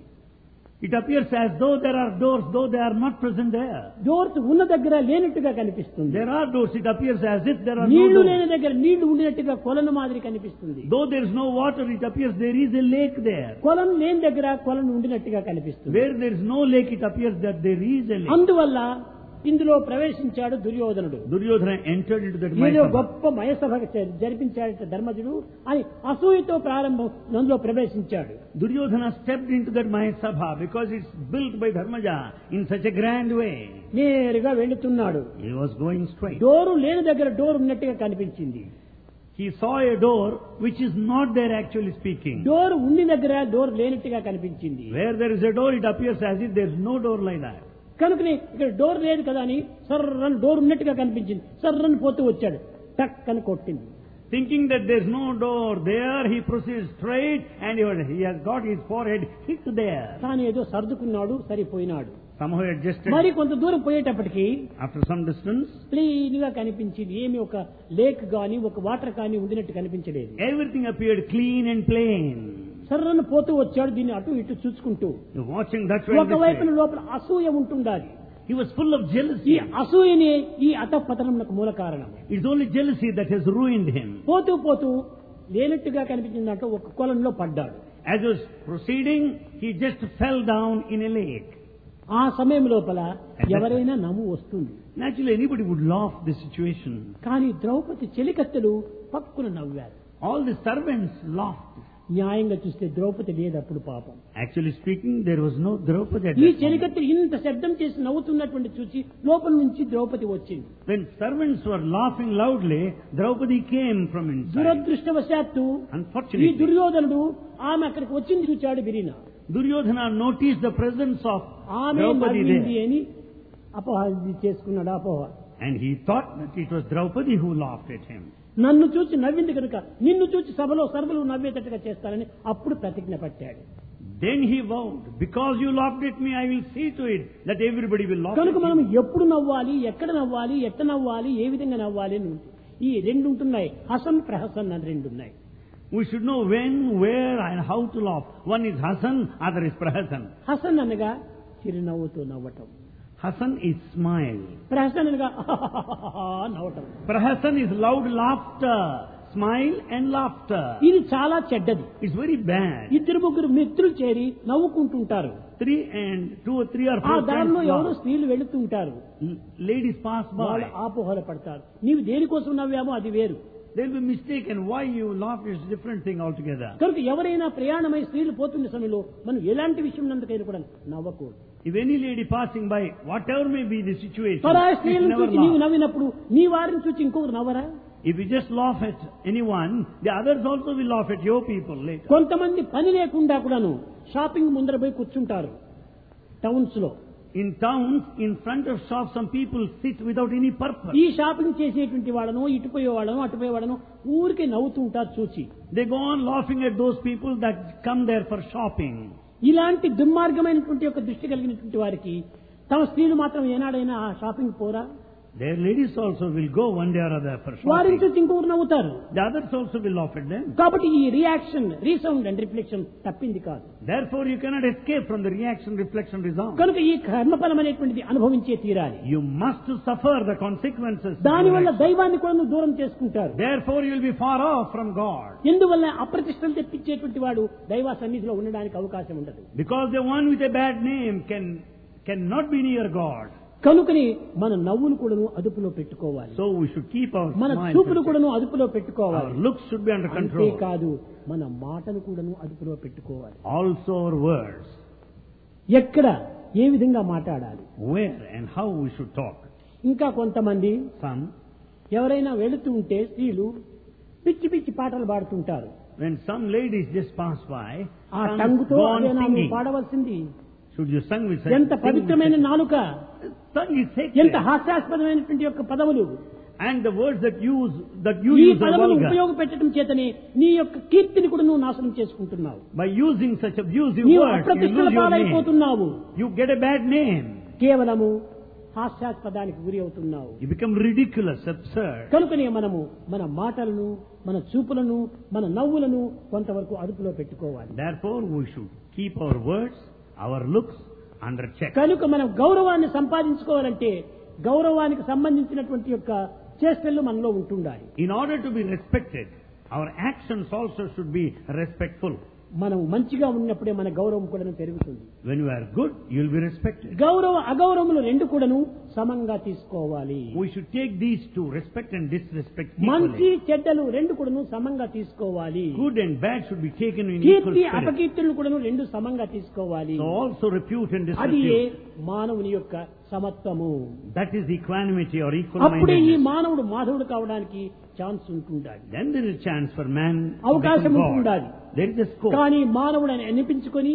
It appears as though there are doors, though they are not present there. Doors ఉన్న దగ్గర లేనట్టుగా కనిపిస్తుంది. There are doors, it appears as if there are no నీళ్లు doors. లేని దగ్గర నీళ్లు ఉండినట్టుగా కొలను మాదిరి కనిపిస్తుంది. Though there is no water, it appears there is a lake there. కొలను లేని దగ్గర కొలను ఉండినట్టుగా కనిపిస్తుంది. Where there is no lake, it appears that there is a lake. అందువల్ల ఇందులో ప్రవేశించాడు దుర్యోధనుడు. Duryodhana entered into that ఏదో Maya Sabha. గొప్ప మయసభ జరిపించాడు ధర్మజుడు అని అసూయతో ప్రారంభం అందులో ప్రవేశించాడు. Duryodhana stepped into that Maya Sabha because it's built by Dharmaja in such a grand way. నేరుగా వెళుతున్నాడు. He was going straight. Door లేని దగ్గర డోరు ఉన్నట్టుగా కనిపించింది. He saw a door which is not there actually speaking. Door ఉండి దగ్గర డోరు లేనట్టుగా కనిపించింది. Where there is a door, it appears as if there is no door like that. కనుకనే ఇక్కడ డోర్ లేదు కదా అని సర్రని డోర్ ఉన్నట్టుగా కనిపించింది. సర్రని పోతూ వచ్చాడు, టక్ అని కొట్టింది. Thinking that there is no door there, he proceeds straight and he has got his forehead hit there. తాను ఏదో సర్దుకున్నాడు, సరిపోయినాడు. Somehow adjusted. మరి కొంత దూరం పోయేటప్పటికి After some distance, క్లీన్ గా కనిపించింది. ఏమి ఒక లేక్ గాని ఒక వాటర్ కానీ ఉండినట్టు కనిపించలేదు. everything appeared clean and plain. సర్రను పోతూ వచ్చాడు, దీన్ని అటు ఇటు చూసుకుంటూ. Watching that way and this ఒకవైపున way. లోపల అసూయ ఉంటుండాలి. He was full of ఈ jealousy. అసూయనే ఈ అధపతనమునకు మూల కారణం. It's only jealousy that has ruined him. పోతూ పోతూ లేనట్టుగా కనిపించిన దాంట్లో ఒక కొలంలో పడ్డాడు. As he was proceeding, he just fell down in a lake. ఆ సమయం లోపల ఎవరైనా నవ్వు వస్తుంది. Naturally, anybody would laugh the situation. కానీ ద్రౌపది చెలికత్తెలు పక్కున నవ్వారు. All the servants laughed. న్యాయంగా చూస్తే ద్రౌపది లేదప్పుడు పాపం. Actually speaking, there was no Draupadi at ఈ that moment. చెలికత్తెలు ఇంత శబ్దం చేసి నవ్వుతున్నటువంటి చూసి లోపల నుంచి ద్రౌపది వచ్చింది. When servants were laughing loudly, Draupadi came from inside. దురదృష్టవశాత్తు ఈ Unfortunately, దుర్యోధనుడు ఆమె అక్కడికి వచ్చింది చూచాడు విరిన. Duryodhana noticed the presence of ఆమె Draupadi నవ్వింది there. అని అపోహ చేసుకున్నాడు. అపోహ. And he thought that it was Draupadi who laughed at him. నన్ను చూచి నవ్వింది కనుక నిన్ను చూచి సభలో సర్వలు నవ్వేటట్టుగా చేస్తానని అప్పుడు ప్రతిజ్ఞ పట్టాడు. Then he vowed, because you laughed at me, I will see to it that everybody will laugh కనుక at మనం you. ఎప్పుడు నవ్వాలి, ఎక్కడ నవ్వాలి, ఎట్ట నవ్వాలి, ఏ విధంగా నవ్వాలి అని ఈ రెండు ఉంటున్నాయి. హసన్ ప్రహసన్ అని రెండు ఉన్నాయి. We should know when, where and how to laugh. One is Hasan, other is Prahasan. Hasan అనగా చిరునవ్వుతో నవ్వటం. Hasan is smile. ప్రహసన్ అనగా నవ్వటం. Prahasan is loud laughter, smile and laughter. ఇది చాలా చెడ్డది. It's very bad. ఇద్దరు ముగ్గురు మిత్రులు చేరి నవ్వుకుంటుంటారు. 3 or 4 ఆ దారిలో friends ఎవరో laugh. స్త్రీలు వెళుతుంటారు. Ladies pass వాళ్ళు by. ఆపోహలు పడతారు. నీవు దేనికోసం నవ్వామో అది వేరు, They will be mistaken. Why you laugh is a different thing altogether. కనుక ఎవరైనా ప్రయాణమై స్త్రీలు పోతున్న సమయంలో మనం ఎలాంటి విషయం నందుకైనా కూడా నవ్వకూడదు. If any lady passing by, whatever may be the situation, పరాయి you should స్త్రీలను never చూసి నీవు laugh. నవ్వినప్పుడు నీ వారిని చూసి ఇంకొకరు నవ్వరా? If you just laugh at anyone, the others also will laugh at your people later. కొంతమంది పని లేకుండా కూడాను షాపింగ్ ముందర పోయి కూర్చుంటారు టౌన్స్ లో. In towns, in front of shops, some people sit without any purpose. ఈ షాపింగ్ చేసేటువంటి వాళ్ళను ఇటుపోయే వాళ్ళను అటుపోయే వాళ్ళను ఊరికే నవ్వుతూ ఉంటారు చూసి. They go on laughing at those people that come there for shopping. ఇలాంటి దుర్మార్గమైనటువంటి యొక్క దృష్టి కలిగినటువంటి వారికి తమ స్త్రీలు మాత్రం ఏనాడైనా ఆ షాపింగ్ పోరా? Their ladies also will go one day or other for వారిని shopping. చూసి ఇంకొకరు నవ్వుతారు. The others also will laugh at them. కాబట్టి ఈ రియాక్షన్, రీసౌండ్ అండ్ రిఫ్లెక్షన్ తప్పింది కాదు. Therefore, you cannot escape from the reaction, reflection, resound. కనుక ఈ కర్మఫలం అనేటువంటిది అనుభవించే తీరాలి. You must suffer the consequences. దానివల్ల దైవాన్ని కూడా నువ్వు దూరం చేసుకుంటారు. Therefore, you will be far off from God. ఎందువల్ల అప్రతిష్టలు తెప్పించేటువంటి వాడు దైవ సన్నిధిలో ఉండడానికి అవకాశం ఉండదు. Because the one with a bad name cannot be near God. కనుకని మన నవ్వును కూడాను అదుపులో పెట్టుకోవాలి. So we should keep our మన smiles. చూపును కూడాను అదుపులో పెట్టుకోవాలి. Our looks should be under control. అంతేకాదు మన మాటను కూడాను అదుపులో పెట్టుకోవాలి. Also our words. ఎక్కడ ఏ విధంగా మాట్లాడాలి, Where and how we should talk. ఇంకా కొంతమంది Some, ఎవరైనా వెళుతూ ఉంటే స్త్రీలు పిచ్చి పిచ్చి పాటలు పాడుతుంటారు. when some ladies just pass by, ఆ some టంగుతో go on అదేనా నువ్వు singing. పాడవలసింది? Should you sing with such ఎంత పవిత్రమైన నాలుక, tongue is ఎంత sacred. హాస్యాస్పదమైనటువంటి యొక్క పదములు. And the words that you ఈ use are పదములు vulgar. ఉపయోగపెట్టడం చేతనే నీ యొక్క కీర్తిని కూడా నువ్వు నాశనం చేసుకుంటున్నావు. By using such abusive నీవు words, you అప్రతిష్టల lose your name. పాలైపోతున్నావు. You get a bad name. కేవలము హాస్యాస్పదానికి గురి అవుతున్నావు. You become ridiculous, absurd. కనుకనే మనము మన మాటలను, మన చూపులను, మన నవ్వులను కొంతవరకు అదుపులో పెట్టుకోవాలి. Therefore, we should keep our words, our looks under check. కనుక మనం గౌరవాన్ని సంపాదించుకోవాలంటే గౌరవానికి సంబంధించినటువంటి యొక్క చేష్టలు మనలో ఉంటుండాలి. In order to be respected, our actions also should be respectful. మనం మంచిగా ఉన్నప్పుడే మన గౌరవం కూడా పెరుగుతుంది. When you are good, you will be respected. గౌరవ అగౌరవములు రెండు కూడాను సమంగా తీసుకోవాలి. We should take these two, respect and disrespect, మంచి equally. చెడ్డలు రెండు కూడాను సమంగా తీసుకోవాలి. Good and bad should be taken in equal Keerthi spirit. అపకీర్తులను కూడాను రెండు సమంగా తీసుకోవాలి. So also repute and అది disrepute. మానవుని యొక్క సమత్వము. That is equanimity or equal అప్పుడే ఈ mindedness. మానవుడు మాధవుడు కావడానికి ఛాన్స్ ఉంటుండాలి. Then there is a chance for man to అవకాశం become ఉంటుండాలి. God. There is a scope. కానీ మానవుడు అని అనిపించుకొని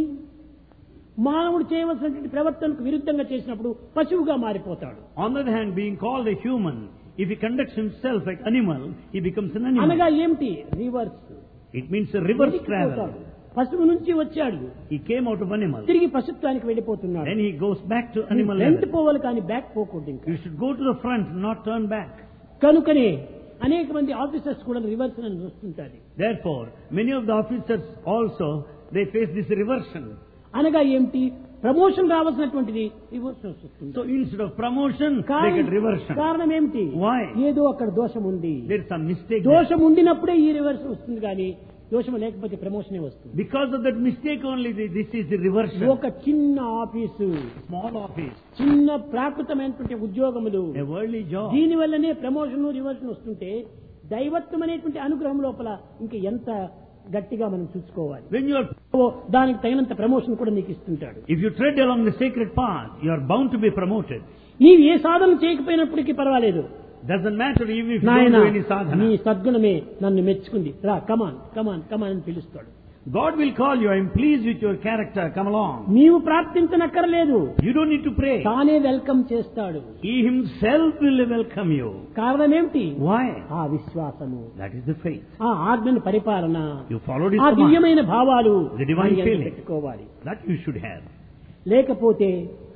మానవుడు చేయవలసినటువంటి ప్రవర్తనకు విరుద్ధంగా చేసినప్పుడు పశువుగా మారిపోతాడు. On the other hand, being called a human, if he conducts himself like animal, he becomes an animal. అనగా ఏమిటి? Reverse. It means a reverse travel. పశువు నుంచి వచ్చాడు, He came out of animal. తిరిగి పశుత్వానికి వెళ్ళిపోతున్నాడు. Then he goes back to animal front level. పోవాలి కానీ బ్యాక్ పోకూడదు. ఇంకా You should go to the front, not turn back. కనుకనే అనేక మంది ఆఫీసర్స్ కూడా రివర్స్ అని చూస్తుంటారు. Therefore, many of the officers also, they face this reversion. అనగా ఏమిటి? ప్రమోషన్ రావాల్సినటువంటిది రివర్స్ వస్తుంది. So instead of promotion, they get reversion. కారణం ఏమిటి? Why? ఏదో అక్కడ దోషం ఉంది. There is some mistake there. దోషం ఉండినప్పుడే ఈ రివర్స్ వస్తుంది, కానీ దోషం లేకపోతే ప్రమోషనే వస్తుంది. Because of that mistake only, this is the reversion. ఒక చిన్న ఆఫీసు, Small office, చిన్న ప్రాకృతమైనటువంటి ఉద్యోగములు, a worldly job. దీని వల్లనే ప్రమోషన్ రివర్షన్ వస్తుంటే దైవత్వం అనేటువంటి అనుగ్రహం లోపల ఇంకా ఎంత గట్టిగా మనం చూసుకోవాలి. When you are, దానికి తగినంత ప్రమోషన్ కూడా నీకు ఇస్తుంటాడు. if you tread along the sacred path, you are bound to be promoted. నీవు ఏ సాధన చేయకపోయినప్పటికీ పర్వాలేదు. Doesn't matter even if you నాయన, don't do any sadhana. నీ సద్గుణమే నన్ను మెచ్చుకుంది, రా కమాన్ కమాన్ కమాన్ అని పిలుస్తాడు. God will call you, I am pleased with your character, come along. నీవు ప్రార్థించనక్కర్లేదు, You don't need to pray. తానే వెల్కమ్ చేస్తాడు. He himself will welcome you. కారణం ఏమిటి? Why? ఆ విశ్వాసము, That is the faith. ఆ ఆజ్ఞను పరిపాలన, You followed his ఆ command. దివ్యమైన భావాలు The divine నీ యందు feeling. పెట్టుకోవాలి. That you should have. లేకపోతే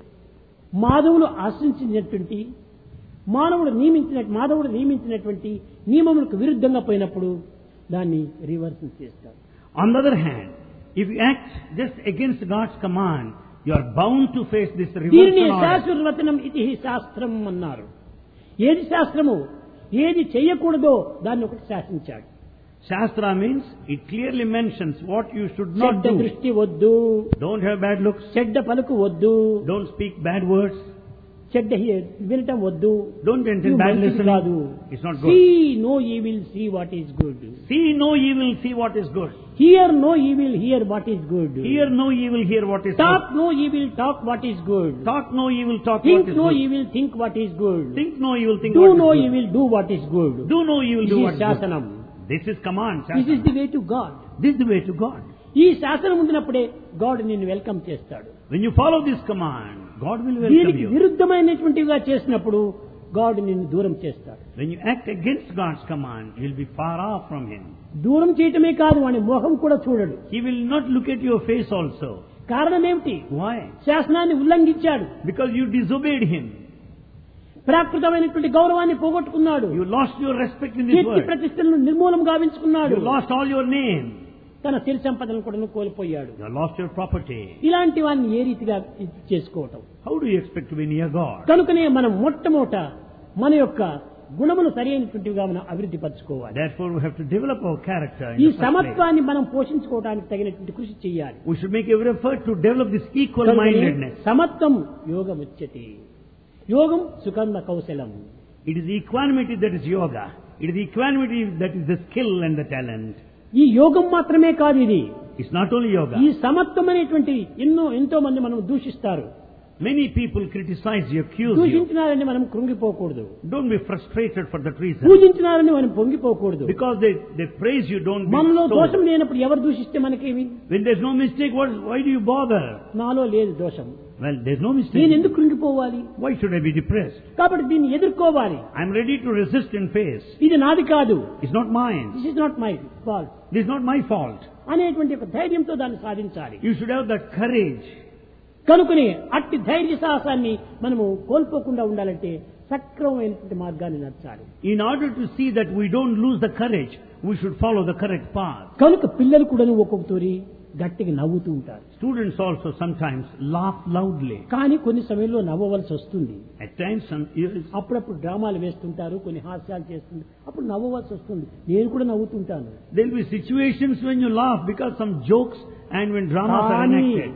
మాధవుడు ఆశ్రయించినటువంటి మాధవుడు నియమించినటువంటి నియమములకు విరుద్ధంగా పోయినప్పుడు దాన్ని రివర్స్ చేస్తారు. On the other hand, if you act just against God's command, you are bound to face this దీనిని reversal order. శాశ్వతవచనం ఇది శాస్త్రం అన్నారు. ఏది శాస్త్రము? ఏది చెయ్యకూడదో దాన్ని ఒకటి శాసించాడు. Shastra means it clearly mentions what you should not చెడ్డ do. దృష్టి వద్దు, Don't have bad looks. చెడ్డ పలుకు వద్దు, Don't speak bad words. చెడ్డ వినటం వద్దు, Don't entertain bad listening. కాదు. It's not good. See no evil, see what is good. See no evil, see what is good. Hear no evil, hear what is good. Hear no evil, hear what is Talk good. no evil, talk what is good. Talk no evil, talk Think what is no good. evil, think what is good. Think no evil, think Do what is no good. evil, do what is good. Do no evil, This do is what is good. శాసనం. This is command. This is Shasana. the way to God. This is the way to God. ఈ శాసనం ఉండినప్పుడే గాడ్ నిన్ను వెల్కమ్ చేస్తాడు. When you follow this command, God will welcome దీనికి you. విరుద్ధమైనటువంటివిగా చేసినప్పుడు గాడ్ నిన్ను దూరం చేస్తాడు. When you act against God's command, you will be far off from Him. దూరం చేయటమే కాదు, వాని మోహం కూడా చూడడు. He will not look at your face also. కారణం ఏమిటి? Why? శాసనాన్ని ఉల్లంఘించాడు. Because you disobeyed Him. ప్రాకృతమైనటువంటి గౌరవాన్ని పోగొట్టుకున్నాడు. You lost your respect in this Keerthi world. ప్రతిష్టలను నిర్మూలం గావించుకున్నాడు. You lost all your name. తన సిరి సంపదలను కూడా కోల్పోయాడు. You lost your property. ఇలాంటి వాడిని ఏ రీతిగా చేసుకోవటం? How do you expect to be near God? కనుకనే మనం మొట్టమొదట మన యొక్క గుణములు సరి అయినటువంటివిగా మనం అభివృద్ధి పరచుకోవాలి. Therefore, we have to develop our character. ఈ In the first place. సమత్వాన్ని మనం పోషించుకోవడానికి తగినటువంటి కృషి చేయాలి. We should make every effort to develop this equal-mindedness. సమత్వం యోగముచ్యతే. యోగం సుకర్మ కౌశలం. It is equanimity that is yoga. It is equanimity that is the skill and the talent. ఈ యోగం మాత్రమే కాదు ఇది. It's not only yoga. ఈ సమత్వం అనేటువంటి ఎంతో మంది మనం దూషిస్తారు. Many people criticize you, accuse you. దూషించినారని మనం కృంగిపోకూడదు. Don't be frustrated for that reason. పూజించినారని మనం పొంగిపోకూడదు. Because they praise you, don't be మనలో దోషం stoned. లేనప్పుడు ఎవరు దూషిస్తే మనకేమి? When there's no mistake, why do you bother? నాలో లేదు దోషం, Well, there's no నేను mistake. ఎందుకు కృంగిపోవాలి? Why should I be depressed? కాబట్టి దీన్ని ఎదుర్కోవాలి. I'm ready to resist and face. ఇది నాది కాదు, It's not mine. This is not my fault This is not my fault. అనేటువంటి ఒక ధైర్యంతో దాన్ని సాధించాలి. You should have that courage. కనుకనే అట్టి ధైర్య సాహసాన్ని మనము కోల్పోకుండా ఉండాలంటే సక్రమమైనటువంటి మార్గాన్ని నడచాలి. In order to see that we don't lose the courage, we should follow the correct path. కనుక పిల్లలు కూడా ఒక్కొక్క తూరి గట్టిగా నవ్వుతూ ఉంటారు. Students also sometimes laugh loudly. కానీ కొన్ని సమయంలో నవ్వవలసి వస్తుంది. At times, అప్పుడప్పుడు డ్రామాలు వేస్తుంటారు, కొన్ని హాస్యాలు చేస్తుంటారు, అప్పుడు నవ్వవలసి వస్తుంది. నేను కూడా నవ్వుతుంటాను. there will be situations when you laugh because some jokes and when dramas are కానీ enacted.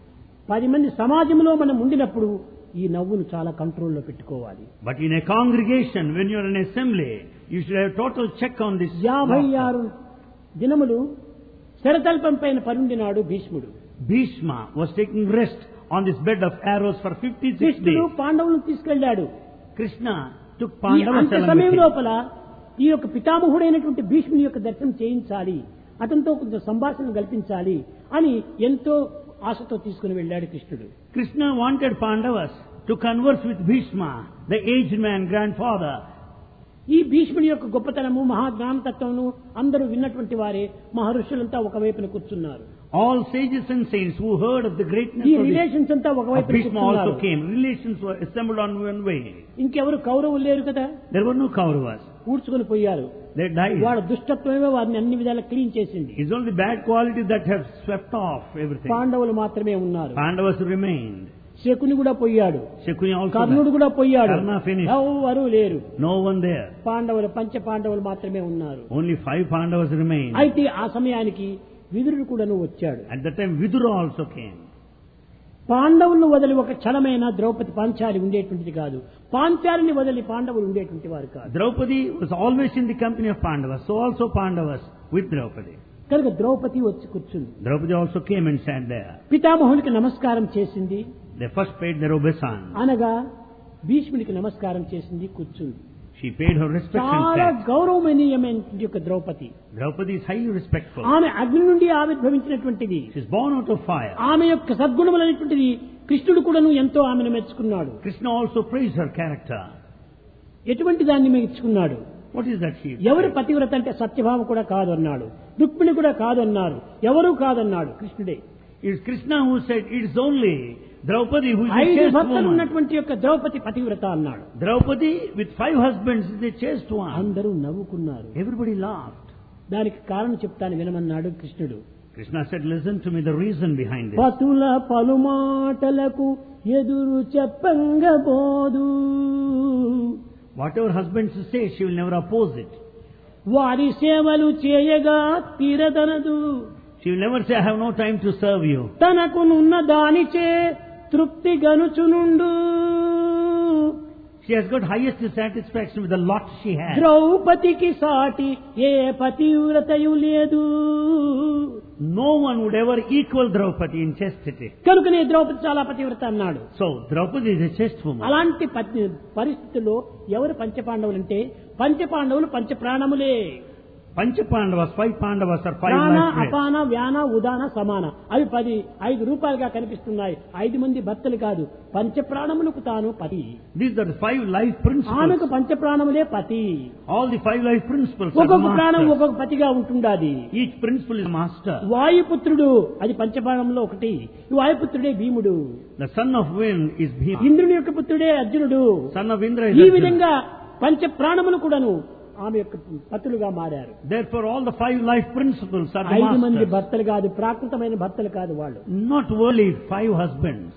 10 మంది సమాజంలో మనం ఉండినప్పుడు ఈ నవ్వును చాలా కంట్రోల్లో పెట్టుకోవాలి. But in a congregation, when you are in an assembly, you should have total check on this. 56 దినములు శరతల్పం పైన పరుండినాడు భీష్ముడు. Bhishma was taking rest on this bed of arrows for 56 కృష్ణుడు days. పాండవులను తీసుకెళ్లాడు. Krishna took ఈ Pandavas అంత along సమయం with him. లోపల ఈ యొక్క పితామహుడైనటువంటి భీష్ముని యొక్క దర్శనం చేయించాలి, అతనితో కొంచెం సంభాషణ కల్పించాలి అని ఎంతో ఆశతో తీసుకుని వెళ్ళాడు కృష్ణుడు. Krishna wanted Pandavas to converse with Bhishma, the aged man, grandfather. ఈ భీష్ముని యొక్క గొప్పతనము మహాజ్ఞానతత్వము అందరూ విన్నటువంటి వారే మహర్షులంతా ఒకవైపున కూర్చున్నారు. All sages and saints who heard of the greatness ఈ of రిలేషన్స్ అంతా ఒకవైపు Bhishma also came. Relations were assembled on one way. ఇంకెవరు కౌరవులు లేరు కదా, There were no Kauravas. ఊడ్చుకొని పోయారు. They died. వాళ్ళ దుష్టత్వమే వారిని అన్ని విధాలా క్లీన్ చేసింది. It's only bad qualities that have swept off everything. పాండవులు మాత్రమే ఉన్నారు. Pandavas remained. శకుని కూడా పోయాడు, Shakuni also కర్ణుడు died. కూడా పోయాడు, Karna finished. ఎవరు లేరు. No one there. పాండవులు పంచ పాండవులు మాత్రమే ఉన్నారు. Only 5 Pandavas remained. అయితే ఆ సమయానికి విదురుడు కూడాను వచ్చాడు. At that time Vidura also came. పాండవులను వదిలి ఒక క్షణమైన ద్రౌపది పాంచాలి ఉండేటువంటిది కాదు, పాంచాలిని వదిలి పాండవులు ఉండేటువంటి వారు కాదు. Draupadi was always in the company of Pandavas, so also Pandavas with Draupadi. కనుక ద్రౌపది వచ్చి కూర్చుంది. Draupadi also came and sat there. పితామహునికి నమస్కారం చేసింది, They first paid their obeisance. అనగా భీష్మునికి నమస్కారం చేసింది, కూర్చుంది. She paid her respects and చాలా sat. గౌరవనీయమైన యొక్క Draupadi. Draupadi is highly respectful. ఆమె అగ్ని నుండి ఆవిర్భవించినటువంటిది. She is born out of fire. ఆమె యొక్క సద్గుణములైనటువంటిది కృష్ణుడు కూడాను ఎంతో ఆమెను మెచ్చుకున్నాడు. Krishna also praised her character. ఎటువంటి దాన్ని మెచ్చుకున్నాడు? What is that she? ఎవరు పతివ్రత అంటే సత్యభామ కూడా కాదు అన్నాడు, రుక్మిణి కూడా కాదు అన్నారు, ఎవరూ కాదన్నాడు కృష్ణుడే. It is Krishna who said it is only Draupadi who is a 5 chaste భర్తలు woman. ఉన్నటువంటి యొక్క ద్రౌపది పతివ్రత అన్నాడు. Draupadi with 5 husbands is a chaste one. అందరూ నవ్వుకున్నారు. Everybody laughed. దానికి కారణం చెప్తాను వినమన్నాడు కృష్ణుడు. Krishna said, listen to me, the reason behind this. పతుల పలుమాటలకు ఎదురు చెప్పంగబోదు, Whatever husbands say, she will never oppose it. వారి సేవలు చేయగా తీరదనదు, She will never say, I have no time to serve you. తనకునున్న దానిచే తృప్తి గనుచునుండు. She has got highest satisfaction with the lot she has. ద్రౌపదికి సాటి ఏ పతివ్రతయు లేదు. No one would ever equal Draupadi in chastity. కనుకనే ద్రౌపది చాలా పతివ్రత అన్నాడు. So, Draupadi is a chaste woman. అలాంటి పరిస్థితుల్లో ఎవరు పంచపాండవులు అంటే పంచపాండవులు పంచప్రాణములే. Panchapandavas, 5 Pandavas are 5 ప్రాణ life rays. అపాన వ్యాన ఉదాన సమాన అవి 5 రూపాయలుగా కనిపిస్తున్నాయి. 5 మంది భర్తలు కాదు, పంచప్రాణములకు తాను పతి. These are the 5 life principles. ఆమెకు పంచప్రాణములే పతి. All the 5 life principles are the ఒక్కొక్క ప్రాణం master. ఒక్కొక్క పతిగా ఉంటుండాది. Each principle is master. వాయుపుత్రుడు అది పంచప్రాణంలో ఒకటి. ఈ వాయుపుత్రుడే భీముడు. The son of wind is Bhima. ఇంద్రుని యొక్క పుత్రుడే అర్జునుడు. Son of Indra is ఈ Arjuna. విధంగా పంచప్రాణములు కూడాను ఆమె యొక్క పతులుగా మారారు. Therefore, all the 5 life principles are the 5 మంది masters. భర్తలు కాదు, ప్రాకృతమైన భర్తలు కాదు వాళ్ళు. Not only 5 husbands.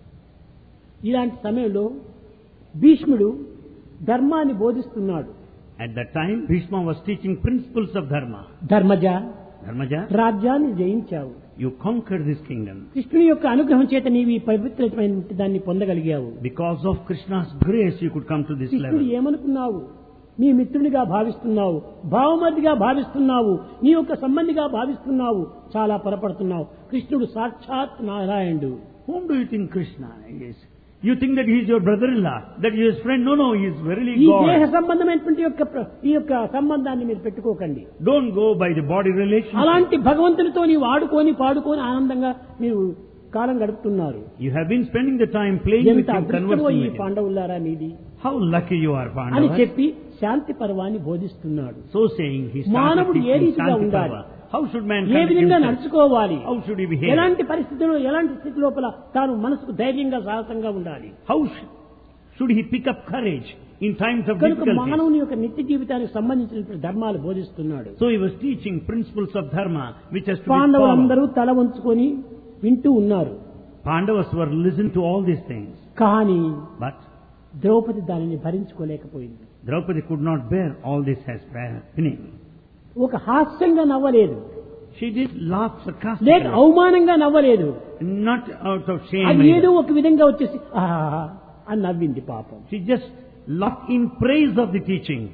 ఇలాంటి సమయంలో భీష్ముడు ధర్మాన్ని బోధిస్తున్నాడు. At that time, Bhishma was teaching principles of dharma. Dharmaja, Dharmaja, రాజ్యాన్ని జయించావు. you conquered this kingdom. కృష్ణుని యొక్క అనుగ్రహం చేత నీవు ఈ పవిత్రమైన దాన్ని పొందగలిగావు. Because of Krishna's grace, you could come to this కృష్ణుడు level. ఏమనుకున్నావు? నీ మిత్రునిగా భావిస్తున్నావు, భావమతిగా భావిస్తున్నావు, నీ యొక్క సంబంధిగా భావిస్తున్నావు. చాలా పొరపడుతున్నావు. కృష్ణుడు సాక్షాత్ నారాయణుడు. Whom do you think Krishna is? You think that he is your brother-in-law, that he is his friend? No, he is verily ఈ దేహ God. సంబంధమైనటువంటి ఈ యొక్క సంబంధాన్ని మీరు పెట్టుకోకండి. Don't go by the body relation. అలాంటి భగవంతునితో నీవు ఆడుకొని పాడుకొని ఆనందంగా మీరు కాలం గడుపుతున్నారు. You have been spending the time playing with ఎంత him, అదృష్టమో conversing ఈ with him. పాండవులారా మీది How lucky you are, అని Pandavas. చెప్పి శాంతి పర్వాన్ని బోధిస్తున్నాడు. So saying, he started మానవుడు ఏ teaching రీతిగా Shanti ఉండాలి, Parva. How should man A conduct విధంగా himself? నడుచుకోవాలి, How should he behave? ఎలాంటి పరిస్థితుల్లో ఎలాంటి స్థితి లోపల తాను మనసుకు ధైర్యంగా సాహసంగా ఉండాలి. How should he pick up courage in times of కనుక difficulty? మానవుని యొక్క నిత్య జీవితానికి సంబంధించినటువంటి ధర్మాలు బోధిస్తున్నాడు. So he was teaching principles of dharma which has to be followed. పాండవులందరూ తల వంచుకొని వింటూ ఉన్నారు. Pandavas were listening to all these things. కానీ But ద్రౌపది దానిని భరించుకోలేకపోయింది. Draupadi could not bear all this as happening. ఒక హాస్యంగా నవ్వలేదు, She did laugh లేక sarcastically. అవమానంగా నవ్వలేదు. Not out of shame. అది ఏదో either. ఒక విధంగా వచ్చేసి అని నవ్వింది పాపం. She just laughed in praise of the teaching.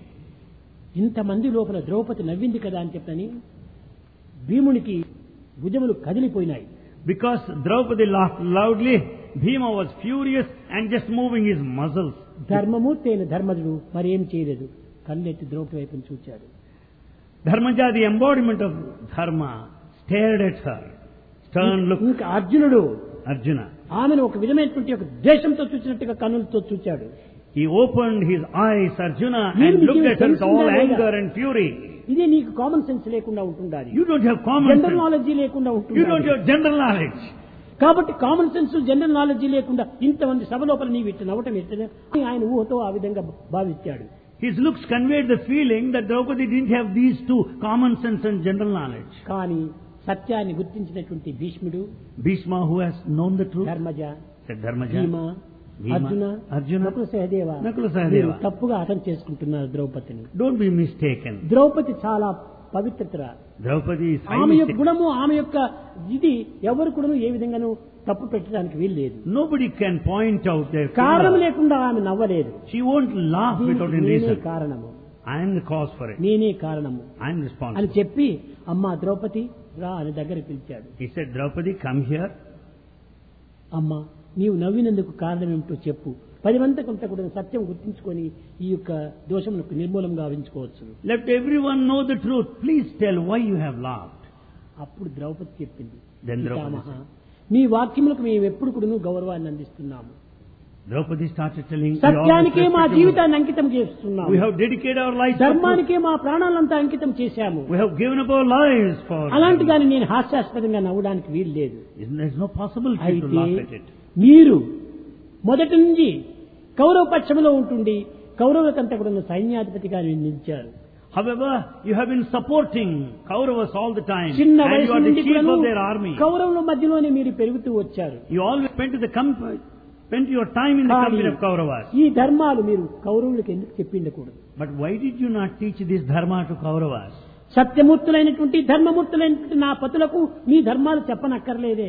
ఇంతమంది లోపల ద్రౌపది నవ్వింది కదా అని చెప్పని భీమునికి భుజములు కదిలిపోయినాయి. Because Draupadi laughed loudly, Bhima was furious and just moving his muscles. ధర్మమూర్తి అయిన ధర్మజుడు మరేం చేయలేదు, కన్నెత్తి ద్రౌపది వైపును చూచాడు. Dharmaja, the embodiment of dharma, stared at her. Stern look. ఇంకా అర్జునుడు Arjuna. ఆమెను ఒక విధమైనటువంటి ఒక ద్వేషంతో చూసినట్టుగా కన్నులతో చూచాడు. He opened his eyes, Arjuna, Even and looked you at her with sense all that, anger and fury. ఇదే నీకు కామన్ సెన్స్ లేకుండా ఉంటుండాలి, You don't have common జనరల్ sense. నాలెడ్జీ లేకుండా You don't ఉంటుంది. have general knowledge. కాబట్టి కామన్ సెన్స్ జనరల్ నాలెడ్జీ లేకుండా ఇంతమంది సభ లోపల నీవు ఇట్లా నవ్వటం ఎట్లా అని ఆయన ఊహతో ఆ విధంగా భావించాడు. His looks conveyed the feeling that Draupadi didn't have these two, common sense and general knowledge. కానీ సత్యాన్ని గుర్తించినటువంటి భీష్ముడు, Bhishma, who has known the truth, Dharmaja, said Dharmaja, భీమ, Bhima, Arjuna, Nakula Sahadeva, Nakula Sahadeva. మీరు తప్పుగా అర్థం చేసుకుంటున్నారు ద్రౌపదిని. Don't be mistaken. ద్రౌపది చాలా పవిత్రత. Draupadi is ఆమె highly యొక్క sacred. గుణము, ఆమె యొక్క ఇది ఎవరు కూడా ఏ విధంగానూ తప్పు పెట్టడానికి వీల్లేదు. Nobody can point out their కారణం failure. లేకుండా ఆమె నవ్వలేదు. She won't laugh without any నేనే reason. కారణము, I am the cause for it. నేనే కారణము I am అని responsible. చెప్పి అమ్మా ద్రౌపది రా అని దగ్గర పిలిచాడు. He said, Draupadi, come here. అమ్మా నీవు నవ్వినందుకు కారణం ఏమిటో చెప్పు. 10 మంది కొంత కూడా సత్యం గుర్తించుకొని ఈ యొక్క దోషములకు నిర్మూలం గావించుకోవచ్చు. Let everyone know the truth. Please tell why you have laughed. అప్పుడు ద్రౌపది చెప్పింది, Then Draupadi పితామహ, మీ వాక్యములకు మేము ఎప్పుడు కూడా గౌరవాన్ని అందిస్తున్నాము. Draupadi started telling, సత్యానికే మా "We always జీవితాన్ని అంకితం చేస్తున్నాము, we have dedicated our lives for truth. ధర్మానికే మా ప్రాణాలంతా అంకితం చేశాము. We have given up our lives for అలాంటి dharma." దాన్ని నేను హాస్యాస్పదంగా నవ్వడానికి వీలు లేదు. There's no possibility to అయితే laugh at it. మీరు మొదటి నుంచి కౌరవ పక్షంలో ఉంటుండి కౌరవులకంతా కూడా సైన్యాధిపతిగా నిలిచారు. However, you have been supporting Kauravas all the time, చిన్న and you వయసు are the నుండి chief కూడాను of their army. కౌరవుల మధ్యలోనే మీరు పెరుగుతూ వచ్చారు. You always spent your time in the కానీ company of Kauravas. ఈ ధర్మాలు మీరు కౌరవులకు ఎందుకు చెప్పిండకూడదు? But why did you not teach this dharma to Kauravas? సత్యమూర్తులైనటువంటి ధర్మమూర్తులైనటువంటి నా పతులకు మీ ధర్మాలు చెప్పనక్కర్లేదే.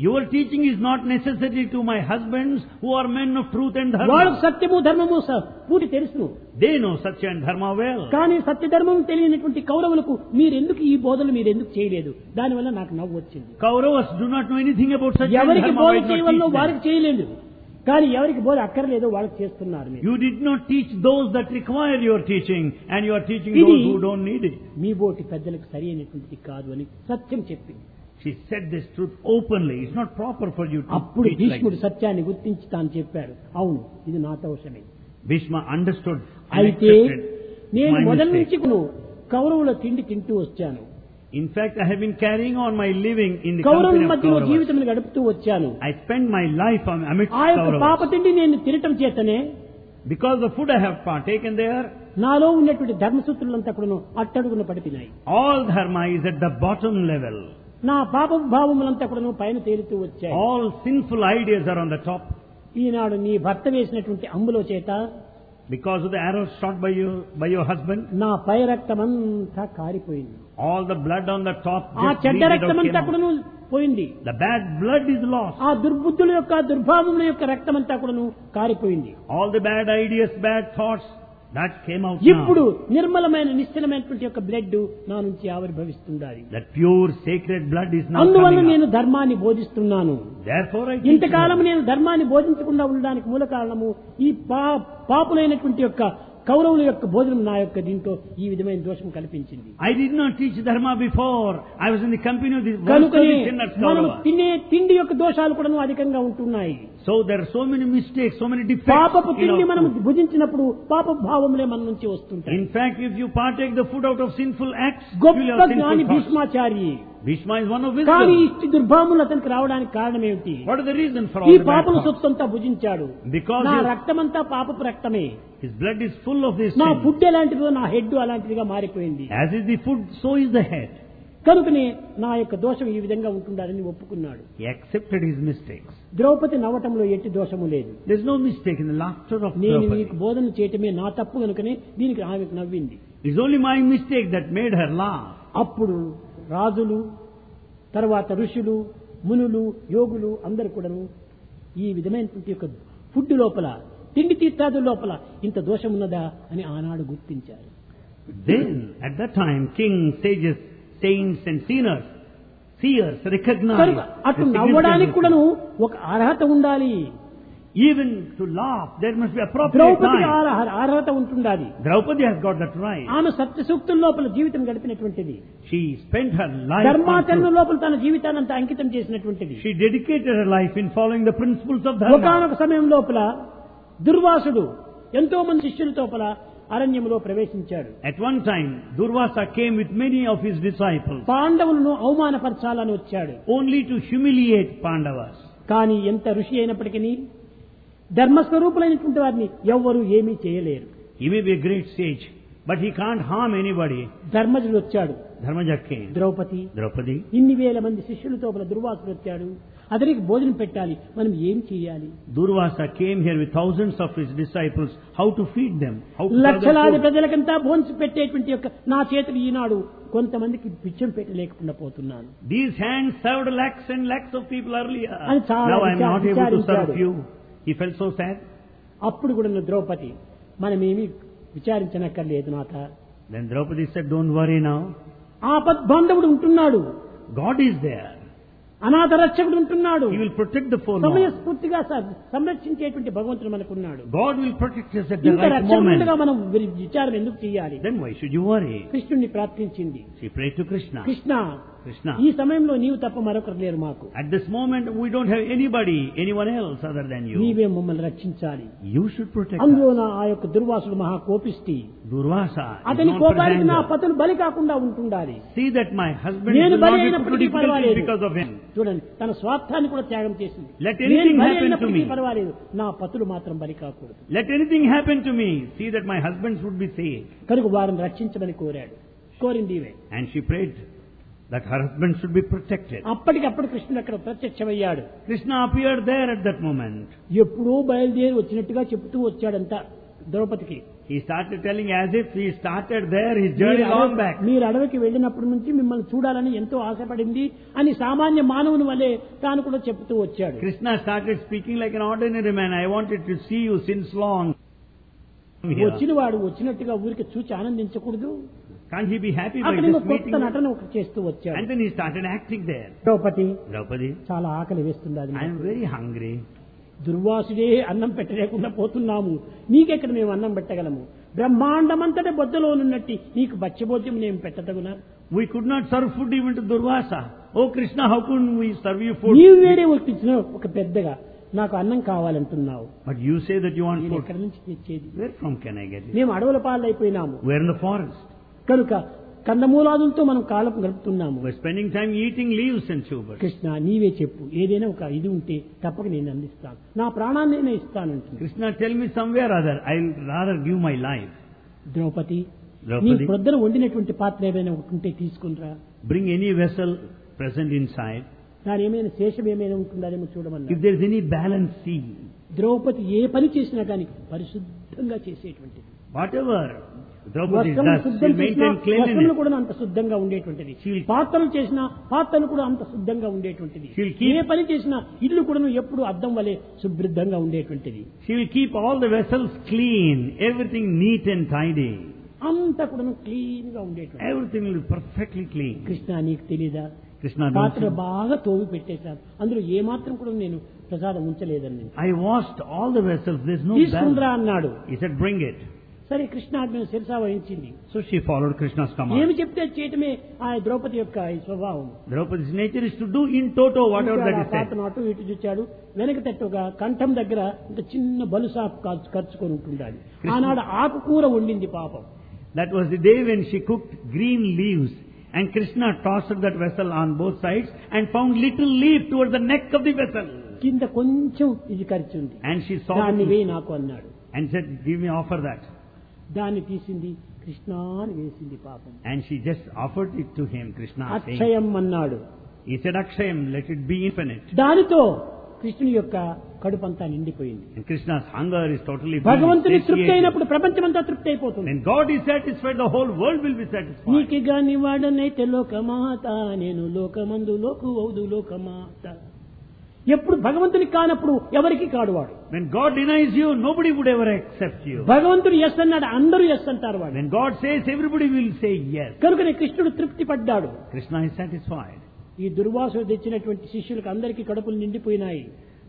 Your teaching is not necessary to my husbands who are men of truth and వాళ్ళకు dharma. సత్యము ధర్మము పూర్తి తెలుసు. They know Satya and Dharma well. కానీ సత్యధర్మం తెలియనటువంటి కౌరవులకు మీరెందుకు ఈ బోధలు మీరెందుకు చేయలేదు? దానివల్ల నాకు నవ్వు వచ్చింది. Kauravas do not know anything about Satya and ఎవరికి Dharma. బోధ Why not చేయవల్లో teach them? వారికి చేయలేదు, కానీ ఎవరికి బోధ అక్కర్లేదో వాళ్ళకి చేస్తున్నారు మీరు. You did not teach those that require your teaching, and you are teaching ఇది those who don't need it. మీ బోటి పెద్దలకు సరి అయినటువంటిది కాదు అని సత్యం చెప్పింది. She said this truth openly. It's not proper for you to అప్పుడు teach like భీష్ముడు this. సత్యాన్ని గుర్తించి తాను చెప్పాడు, అవును ఇది నా దోషమే. Bhishma understood and అయితే accepted నేను my మొదటి mistake. నుంచి కౌరవుల తిండి తింటూ వచ్చాను. In fact, I have been carrying on my living in the కౌరవుల company of మధ్యలో Kauravas. జీవితం గడుపుతూ వచ్చాను. I spend my life amidst ఆ యొక్క పాప Kauravas. తిండి నేను తినటం చేతనే Because the food I have partaken there, నాలో ఉన్నటువంటి ధర్మసూత్రులంతా కూడా అట్టడుగున పడిపోయినాయి. all dharma is at the bottom level. నా పాప భావములంతా కూడా పైన తేలుతూ వచ్చాయి. All sinful ideas are on the top. ఈనాడు నీ భర్త వేసినటువంటి అంబులో చేత Because of the arrows shot by your husband, నా పై రక్తమంతా కారిపోయింది. all the blood on the top ఆ just చెడ్డ bleeded out, రక్తమంతా came కూడా out. పోయింది. The bad blood is lost. ఆ దుర్బుద్ధుల యొక్క దుర్భావముల యొక్క రక్తమంతా కూడా కారిపోయింది. All the bad ideas, bad thoughts, that came out ఇప్పుడు now. నిర్మలమైన నిశ్చలమైనటువంటి యొక్క బ్లడ్ నా నుంచి ఆవిర్భవిస్తుండాలి. That pure sacred blood is now అందువల్ల coming నేను up. ధర్మాన్ని బోధిస్తున్నాను. Therefore I teach ఇంతకాలం you. నేను ధర్మాన్ని బోధించకుండా ఉండడానికి మూల కారణము ఈ పాపులైనటువంటి యొక్క కౌరవుల యొక్క భోజనం నా యొక్క దీంట్లో ఈ విధమైన దోషం కల్పించింది. I did not teach dharma before. I was in the company of the worst of కనుకనే the sinners, మనం Kauravas. తినే తిండి యొక్క దోషాలు కూడా అధికంగా ఉంటున్నాయి. So there are so many mistakes, so many defects. పాపపు in తిండి our మనం food. భుజించినప్పుడు పాప భావములే మన నుంచి వస్తుంటాయి. In fact, if you partake the food out of sinful acts, you will గొప్ప have జ్ఞాని sinful thoughts. Bhishmachari. Bhishma is one of కానీ wisdom. ఇష్టి దుర్భావములు అతనికి రావడానికి కారణం ఏమిటి? What is the reason for ఈ all the bad పాపల thoughts? సొత్తంతా భుజించాడు. Because నా his- రక్తమంతా పాపపు రక్తమే. his blood is full of this నా sin. ఫుడ్ ఎలాంటిదో నా హెడ్ అలాంటిదిగా మారిపోయింది. As is the food, so is the head. కనుకనే నా యొక్క దోషం ఈ విధంగా ఉంటుండాలని ఒప్పుకున్నాడు. He accepted his mistakes. Draupadi నవ్వటంలో ఎట్టి దోషము లేదు. There is no mistake in the laughter of నేను Draupadi. నీకు బోధన చేయటమే నా తప్పు కనుకనే దీనికి ఆమెకు నవ్వింది. It is only my mistake that made her laugh. అప్పుడు రాజులు, తర్వాత ఋషులు, మునులు, యోగులు అందరు కూడాను ఈ విధమైనటువంటి యొక్క ఫుడ్ లోపల, తిండి తీర్థాదుల లోపల ఇంత దోషం ఉన్నదా అని ఆనాడు గుర్తించారు. Then, at that time, kings, sages, saints and seers recognized కనుక అటు the నవ్వడానికి significance. కూడాను ఒక అర్హత ఉండాలి. Even to laugh, there must be appropriate Draupadi time. అర్హత ఉంటుండాలి. Draupadi has got that right. ఆమె సత్య సూక్తుల లోపల జీవితం గడిపినటువంటిది. She spent her life on ధర్మాచరణ truth. లోపల తన జీవితాన్ని అంతా అంకితం చేసినటువంటిది. She dedicated her life in following the principles of dharma. ఒకానొక సమయం లోపల దుర్వాసుడు ఎంతో మంది శిష్యులతో అరణ్యంలో ప్రవేశించాడు. At one time, Durvasa came with many of his disciples, పాండవులను అవమానపరచాలని వచ్చాడు. only to humiliate Pandavas. కానీ ఎంత ఋషి అయినప్పటికీ ధర్మస్వరూపులైనటువంటి వారిని ఎవ్వరూ ఏమీ చేయలేరు. He may be a great sage, but he can't harm anybody. ధర్మజుడు వచ్చాడు. Dharmaja came. ద్రౌపది Draupadi. ఇన్ని వేల మంది శిష్యులతో దుర్వాసుడు వచ్చాడు. అతనికి భోజనం పెట్టాలి, మనం ఏం చేయాలి? Durvasa came here with thousands of his disciples. How to feed them? How to serve them లక్షలాది food? ప్రజలకంతా భోజనం పెట్టేటువంటి యొక్క నా చేతులు ఈనాడు కొంతమందికి పిచ్చం పెట్టలేకుండా పోతున్నాను. These hands served lakhs and lakhs of people earlier. అని చాలా Now I am not able to serve విచారించాడు. few. He felt so sad. అప్పుడు కూడా ద్రౌపది మనమేమి విచారించనక్కర్లేదు నాథ. Then Draupadi said, don't worry now. ఆపద్బాంధవుడు ఉంటున్నాడు, God is there. అనాథ రక్షకుడు ఉంటున్నాడు, He will protect the forlorn. సమయస్ఫూర్తిగా సంరక్షించేటువంటి భగవంతుడు మనకున్నాడు. God will protect us at the ఇంత right రక్షకుడుగా moment. మనం విచారం ఎందుకు చేయాలి? Then why should you worry? కృష్ణుడిని ప్రార్థించింది. She prayed to Krishna. Krishna, Krishna, ఈ సమయంలో నీవు తప్ప మరొకరు లేరు మాకు. at this moment we don't have anyone else other than you. నీవే మమ్మల్ని రక్షించాలి. You should protect అందులో us. ఆ యొక్క దుర్వాసుడు మహా కోపిష్టి. Durvasa is అతని known for his కోపానికి నా anger. పతులు బలి కాకుండా ఉంటుండాలి. See that my husband నేను will బలి not be put to అయినప్పటికీ difficulties పర్వాలేదు. because of him. చూడండి, తన స్వార్థాన్ని కూడా త్యాగం చేసింది. Let నేను anything బలి happen to అయినప్పటికీ me. పర్వాలేదు, నా పతులు మాత్రం బలి కాకూడదు. Let anything happen to me. See that my husbands would be saved. కనుక వారిని రక్షించమని కోరింది ఇవే. And she prayed that her husband should be protected. అప్పటికప్పుడు కృష్ణుడు అక్కడ ప్రత్యక్షమయ్యాడు. Krishna appeared there at that moment. ఎప్పుడూ బయలుదేరి వచ్చినట్టుగా చెబుతూ వచ్చాడంతా. ద్రౌపదికి. He started telling as if he started there his journey long back. మీరు అడవికి వెళ్ళినప్పటి నుంచి మిమ్మల్ని చూడాలని ఎంతో ఆశపడింది అని సామాన్య మానవుని వలె తాను కూడా చెప్తూ వచ్చాడు. Krishna started speaking like an ordinary man. I wanted to see you since long. వచ్చిన వాడు వచ్చినట్టుగా ఊరికి చూచి ఆనందించకూడదు. Can't he be happy by అక్కడ this కొత్త meeting? నటన చేస్తూ వచ్చాడు. And then he started acting there. Draupadi చాలా ఆకలి వేస్తుంది. I am very hungry. దుర్వాసుడే అన్నం పెట్టలేకుండా పోతున్నాము, నీకెక్కడ మేము అన్నం పెట్టగలము? బ్రహ్మాండమంతటి బొద్దలోనున్నట్టి నీకు బచ్చబోద్యం నేను పెట్టదగునా? We could not serve food even to Durvasa. Oh Krishna, how could we serve you food? నీవు వేడే వచ్చిన ఒక పెద్దగా నాకు అన్నం కావాలంటున్నావు. But you say that you want food. ఎక్కడి నుంచి తెచ్చేది? Where from can I get it? మేము అడవుల పాలైపోయినాము. We are in the forest. కనుక కందమూలాదులతో మనం కాలం గడుపుతున్నాము. We are spending time eating leaves and tubers. Krishna నీవే చెప్పు, ఏదైనా ఒక ఇది ఉంటే తప్పక నేను అందిస్తాను, నా ప్రాణాన్ని నేను ఇస్తానంటున్నాను. Krishna, tell me somewhere other. I'll rather give my life. Draupadi, నీ ప్రొద్దన వండినటువంటి పాత్ర ఏమైనా ఉంటే తీసుకునిరా. Bring any vessel present inside. దాని ఏమైనా శేషం ఏమైనా ఉంటుందానేమో చూడమన్నా. If there is any balance, see. Draupadi ఏ పని చేసినా కానీ పరిశుద్ధంగా చేసేటువంటిది. Whatever Draupadi does, she'll maintain cleanliness. కూడా అంత శుద్ధంగా ఉండేటువంటిది. పాత్రలు చేసినా పాత్రలు కూడా అంత శుద్ధంగా ఉండేటువంటిది. ఏ పని చేసినా ఇల్లు కూడా ఎప్పుడు అద్దం వలె శుభ్రంగా ఉండేటువంటిది. She will keep all the vessels clean, everything neat and tidy. అంతా కూడా క్లీన్ గా ఉండేటువంటిది. Everything will be perfectly clean. Krishna నీకు తెలీదా? Krishna, పాత్ర బాగా తోవి పెట్టేశాను, అందులో ఏ మాత్రం కూడా నేను ప్రసాదం ఉంచలేదని. I washed all the vessels, there's no తీసుకుండ్రా అన్నాడు. He said, bring it. సరే కృష్ణ ఆజ్ఞను శిరసా వహించింది. So she followed Krishna's command. ఏమి చెప్తే చేయటమే ఆ ద్రౌపది యొక్క స్వభావం. Draupad's nature is to do in toto whatever that is said. పాత్రను అటు ఇటు చూచాడు, వెనక తట్టుగా కంఠం దగ్గర ఇంత చిన్న బలుసాపు ఖర్చుకొని ఉంటుండాలి. ఆనాడు ఆకుకూర వండింది పాపం. That was the day when she cooked green leaves, and Krishna tossed that vessel on both sides and found little leaf towards the neck of the vessel. కింద కొంచెం ఇది ఖర్చుంది. And she saw దాన్ని వేయి నాకు అన్నాడు. And said, give me, offer that. దాన్ని తీసింది, కృష్ణ అని వేసింది పాపం. And she just offered it to him, Krishna. అక్షయం అన్నాడు. He said, Akshayam, let it be infinite. దానితో కృష్ణుని యొక్క కడుపంతా నిండిపోయింది. And Krishna's hunger is totally భగవంతుని తృప్తి అయినప్పుడు ప్రపంచమంతా తృప్తి అయిపోతుంది. When God is satisfied, the whole world will be satisfied. నీకి గాని వాడనైతే లోకమాత, నేను లోకమందు లోకువౌదు లోకమాత. ఎప్పుడు భగవంతుని కానప్పుడు ఎవరికి కాడువాడు. When God denies you, nobody would ever accept you. భగవంతుడు ఎస్ అన్నాడు, అందరూ ఎస్ అంటారు వాడు. When God says, everybody will say yes. కనుకనే కృష్ణుడు తృప్తి పడ్డాడు. Krishna is satisfied. ఈ దుర్వాసుడు తెచ్చినటువంటి శిష్యులకు అందరికీ కడుపులు నిండిపోయినాయి.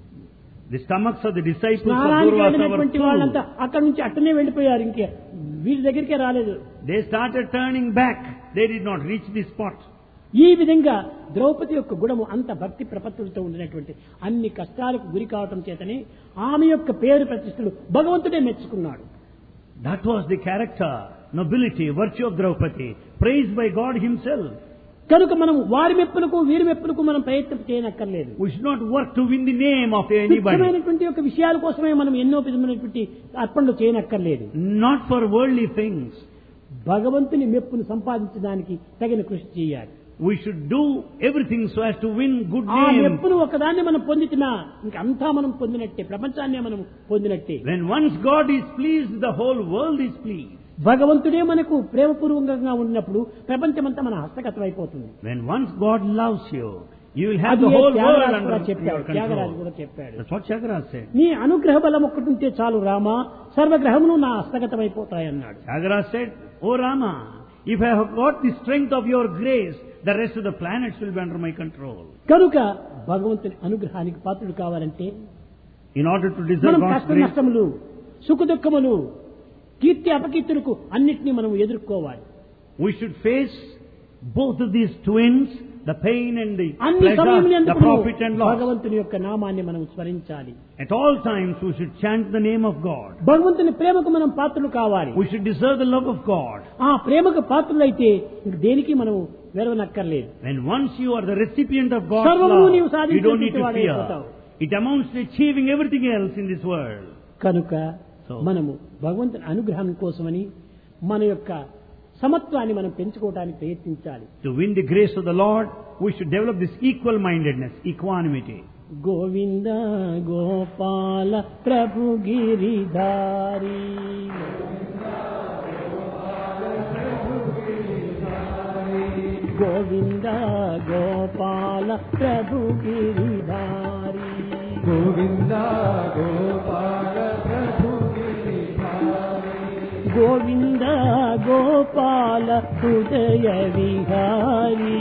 The stomachs of the disciples of Durvasa were full. వాళ్ళంతా అక్కడి నుంచి అట్టనే వెళ్ళిపోయారు, ఇంకే వీరి దగ్గరికే రాలేదు. They started turning back. They did not reach the spot. ఈ విధంగా ద్రౌపది యొక్క గుణము అంత భక్తి ప్రపత్తులతో ఉండినటువంటి అన్ని కష్టాలకు గురి కావటం చేతనే ఆమె యొక్క పేరు ప్రతిష్టలు భగవంతుడే మెచ్చుకున్నాడు. That was the character, nobility, virtue of Draupadi, praised by God himself. కనుక మనం వారి మెప్పులకు వీరి మెప్పులకు మనం ప్రయత్నం చేయనక్కర్లేదు. We should not work to win the name of anybody. తుచ్చమైనటువంటి యొక్క విషయాల కోసమే మనం ఎన్నో విధమైనటువంటి అర్పణలు చేయనక్కర్లేదు. Not for worldly things. భగవంతుని మెప్పును సంపాదించడానికి తగిన కృషి చేయాలి. We should do everything so as to win good ఆ name. మెప్పును ఒకదాన్ని మనం పొందితినా ఇంకంతా మనం పొందినట్టే, ప్రపంచాన్నే మనం పొందినట్టే. When once God is pleased, the whole world is pleased. భగవంతుడే మనకు ప్రేమపూర్వకంగా ఉన్నప్పుడు ప్రపంచమంతా మన హస్తగతం అయిపోతుంది. When once God loves you, you will have the whole world under your Tyagaraju control. కూడా చెప్పాడు. That's what Tyagaraja said. నీ అనుగ్రహ బలం ఒక్కటుంటే చాలు రామా, సర్వగ్రహములు నా హస్తగతం అయిపోతాయన్నాడు. Tyagaraja said, "O Rama, if I have got the strength of your grace, the rest of the planets will be under my control." కనుక భగవంతుని అనుగ్రహానికి పాత్రుడు కావాలంటే In order to deserve మనం God's కష్ట grace, నష్టములు, సుఖ దుఃఖములు, కీర్తి అపకీర్తులకు అన్నిటినీ మనం ఎదుర్కోవాలి. we should face both of these twins, the pain and the అన్ని pleasure, the సమయములందు profit and loss. భగవంతుని యొక్క నామాన్ని మనం స్మరించాలి. At all times we should chant the name of God. భగవంతుని ప్రేమకు మనం పాత్రలు కావాలి. We should deserve the love of God. ఆ ప్రేమకు పాత్రులైతే ఇంక దేనికి మనం వెరవనక్కర్లేదు. When once you are the recipient of God's సర్వము నీవు love, సాధించేటువంటి you don't need to వాడైపోతావు. fear. It amounts to achieving everything else in this world. కనుక మనము భగవంతుని అనుగ్రహం కోసమని మన యొక్క సమత్వాన్ని మనం పెంచుకోవడానికి ప్రయత్నించాలి. To win the grace of the Lord, we should develop this equal-mindedness, equanimity. Govinda Gopala ప్రభు గిరిధారి గోవింద గోపాల ప్రభు గిరిధారి గోవింద గోపాల ప్రభు గిరిధారి గోవింద గోపాల హృదయ విహారీ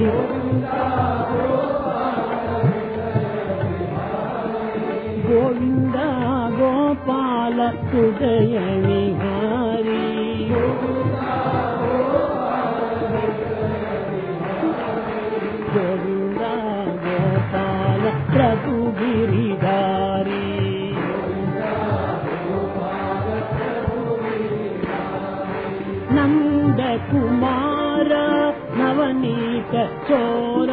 గోవింద గోపాల హృదయ విహారీ గోవింద గోపాల ప్రభు గిరిధారి నంద కుమార నవనీత చోర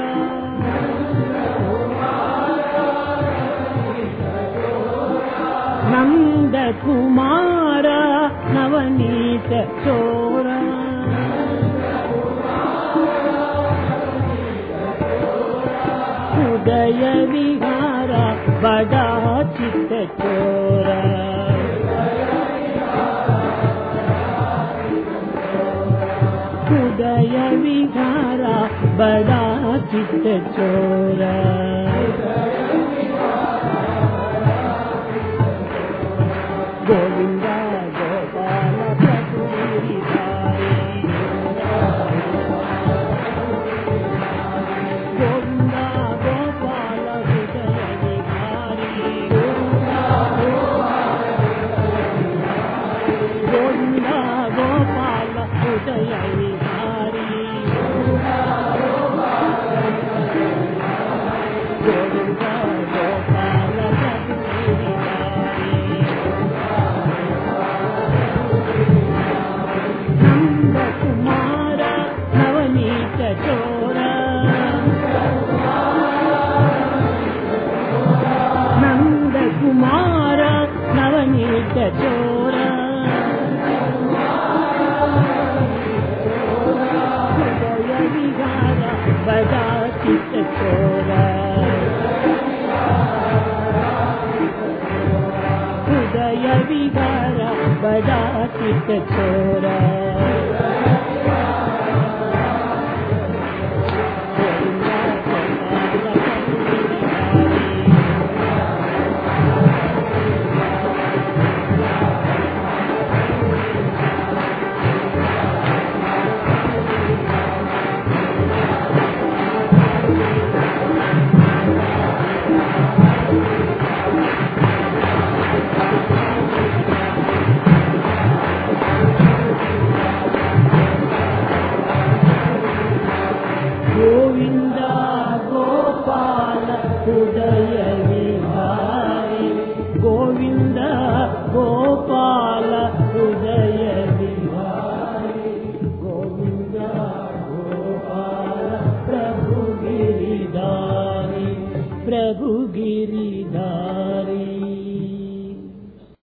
నంద కుమార నవనీత చోర హృదయ విహార బడా చిత్త చోర హృదయ విహార బడా చిత్త చోర గోవింద గోపాల ప్రభు గిరిధారి గోవింద గోపాల హృదయ విహారీ గోవింద గోపాల హృదయ విహారీ గోవింద గోపాల ప్రభు గిరిధారి నంద కుమార నవనీత చోర నంద కుమార నవనీత చోర హృదయ విహార బడా చిత్త చోర హృదయ విహార బడా చిత్త చోర గోవింద గోపాల హృదయ విహారీ గోవింద గోపాల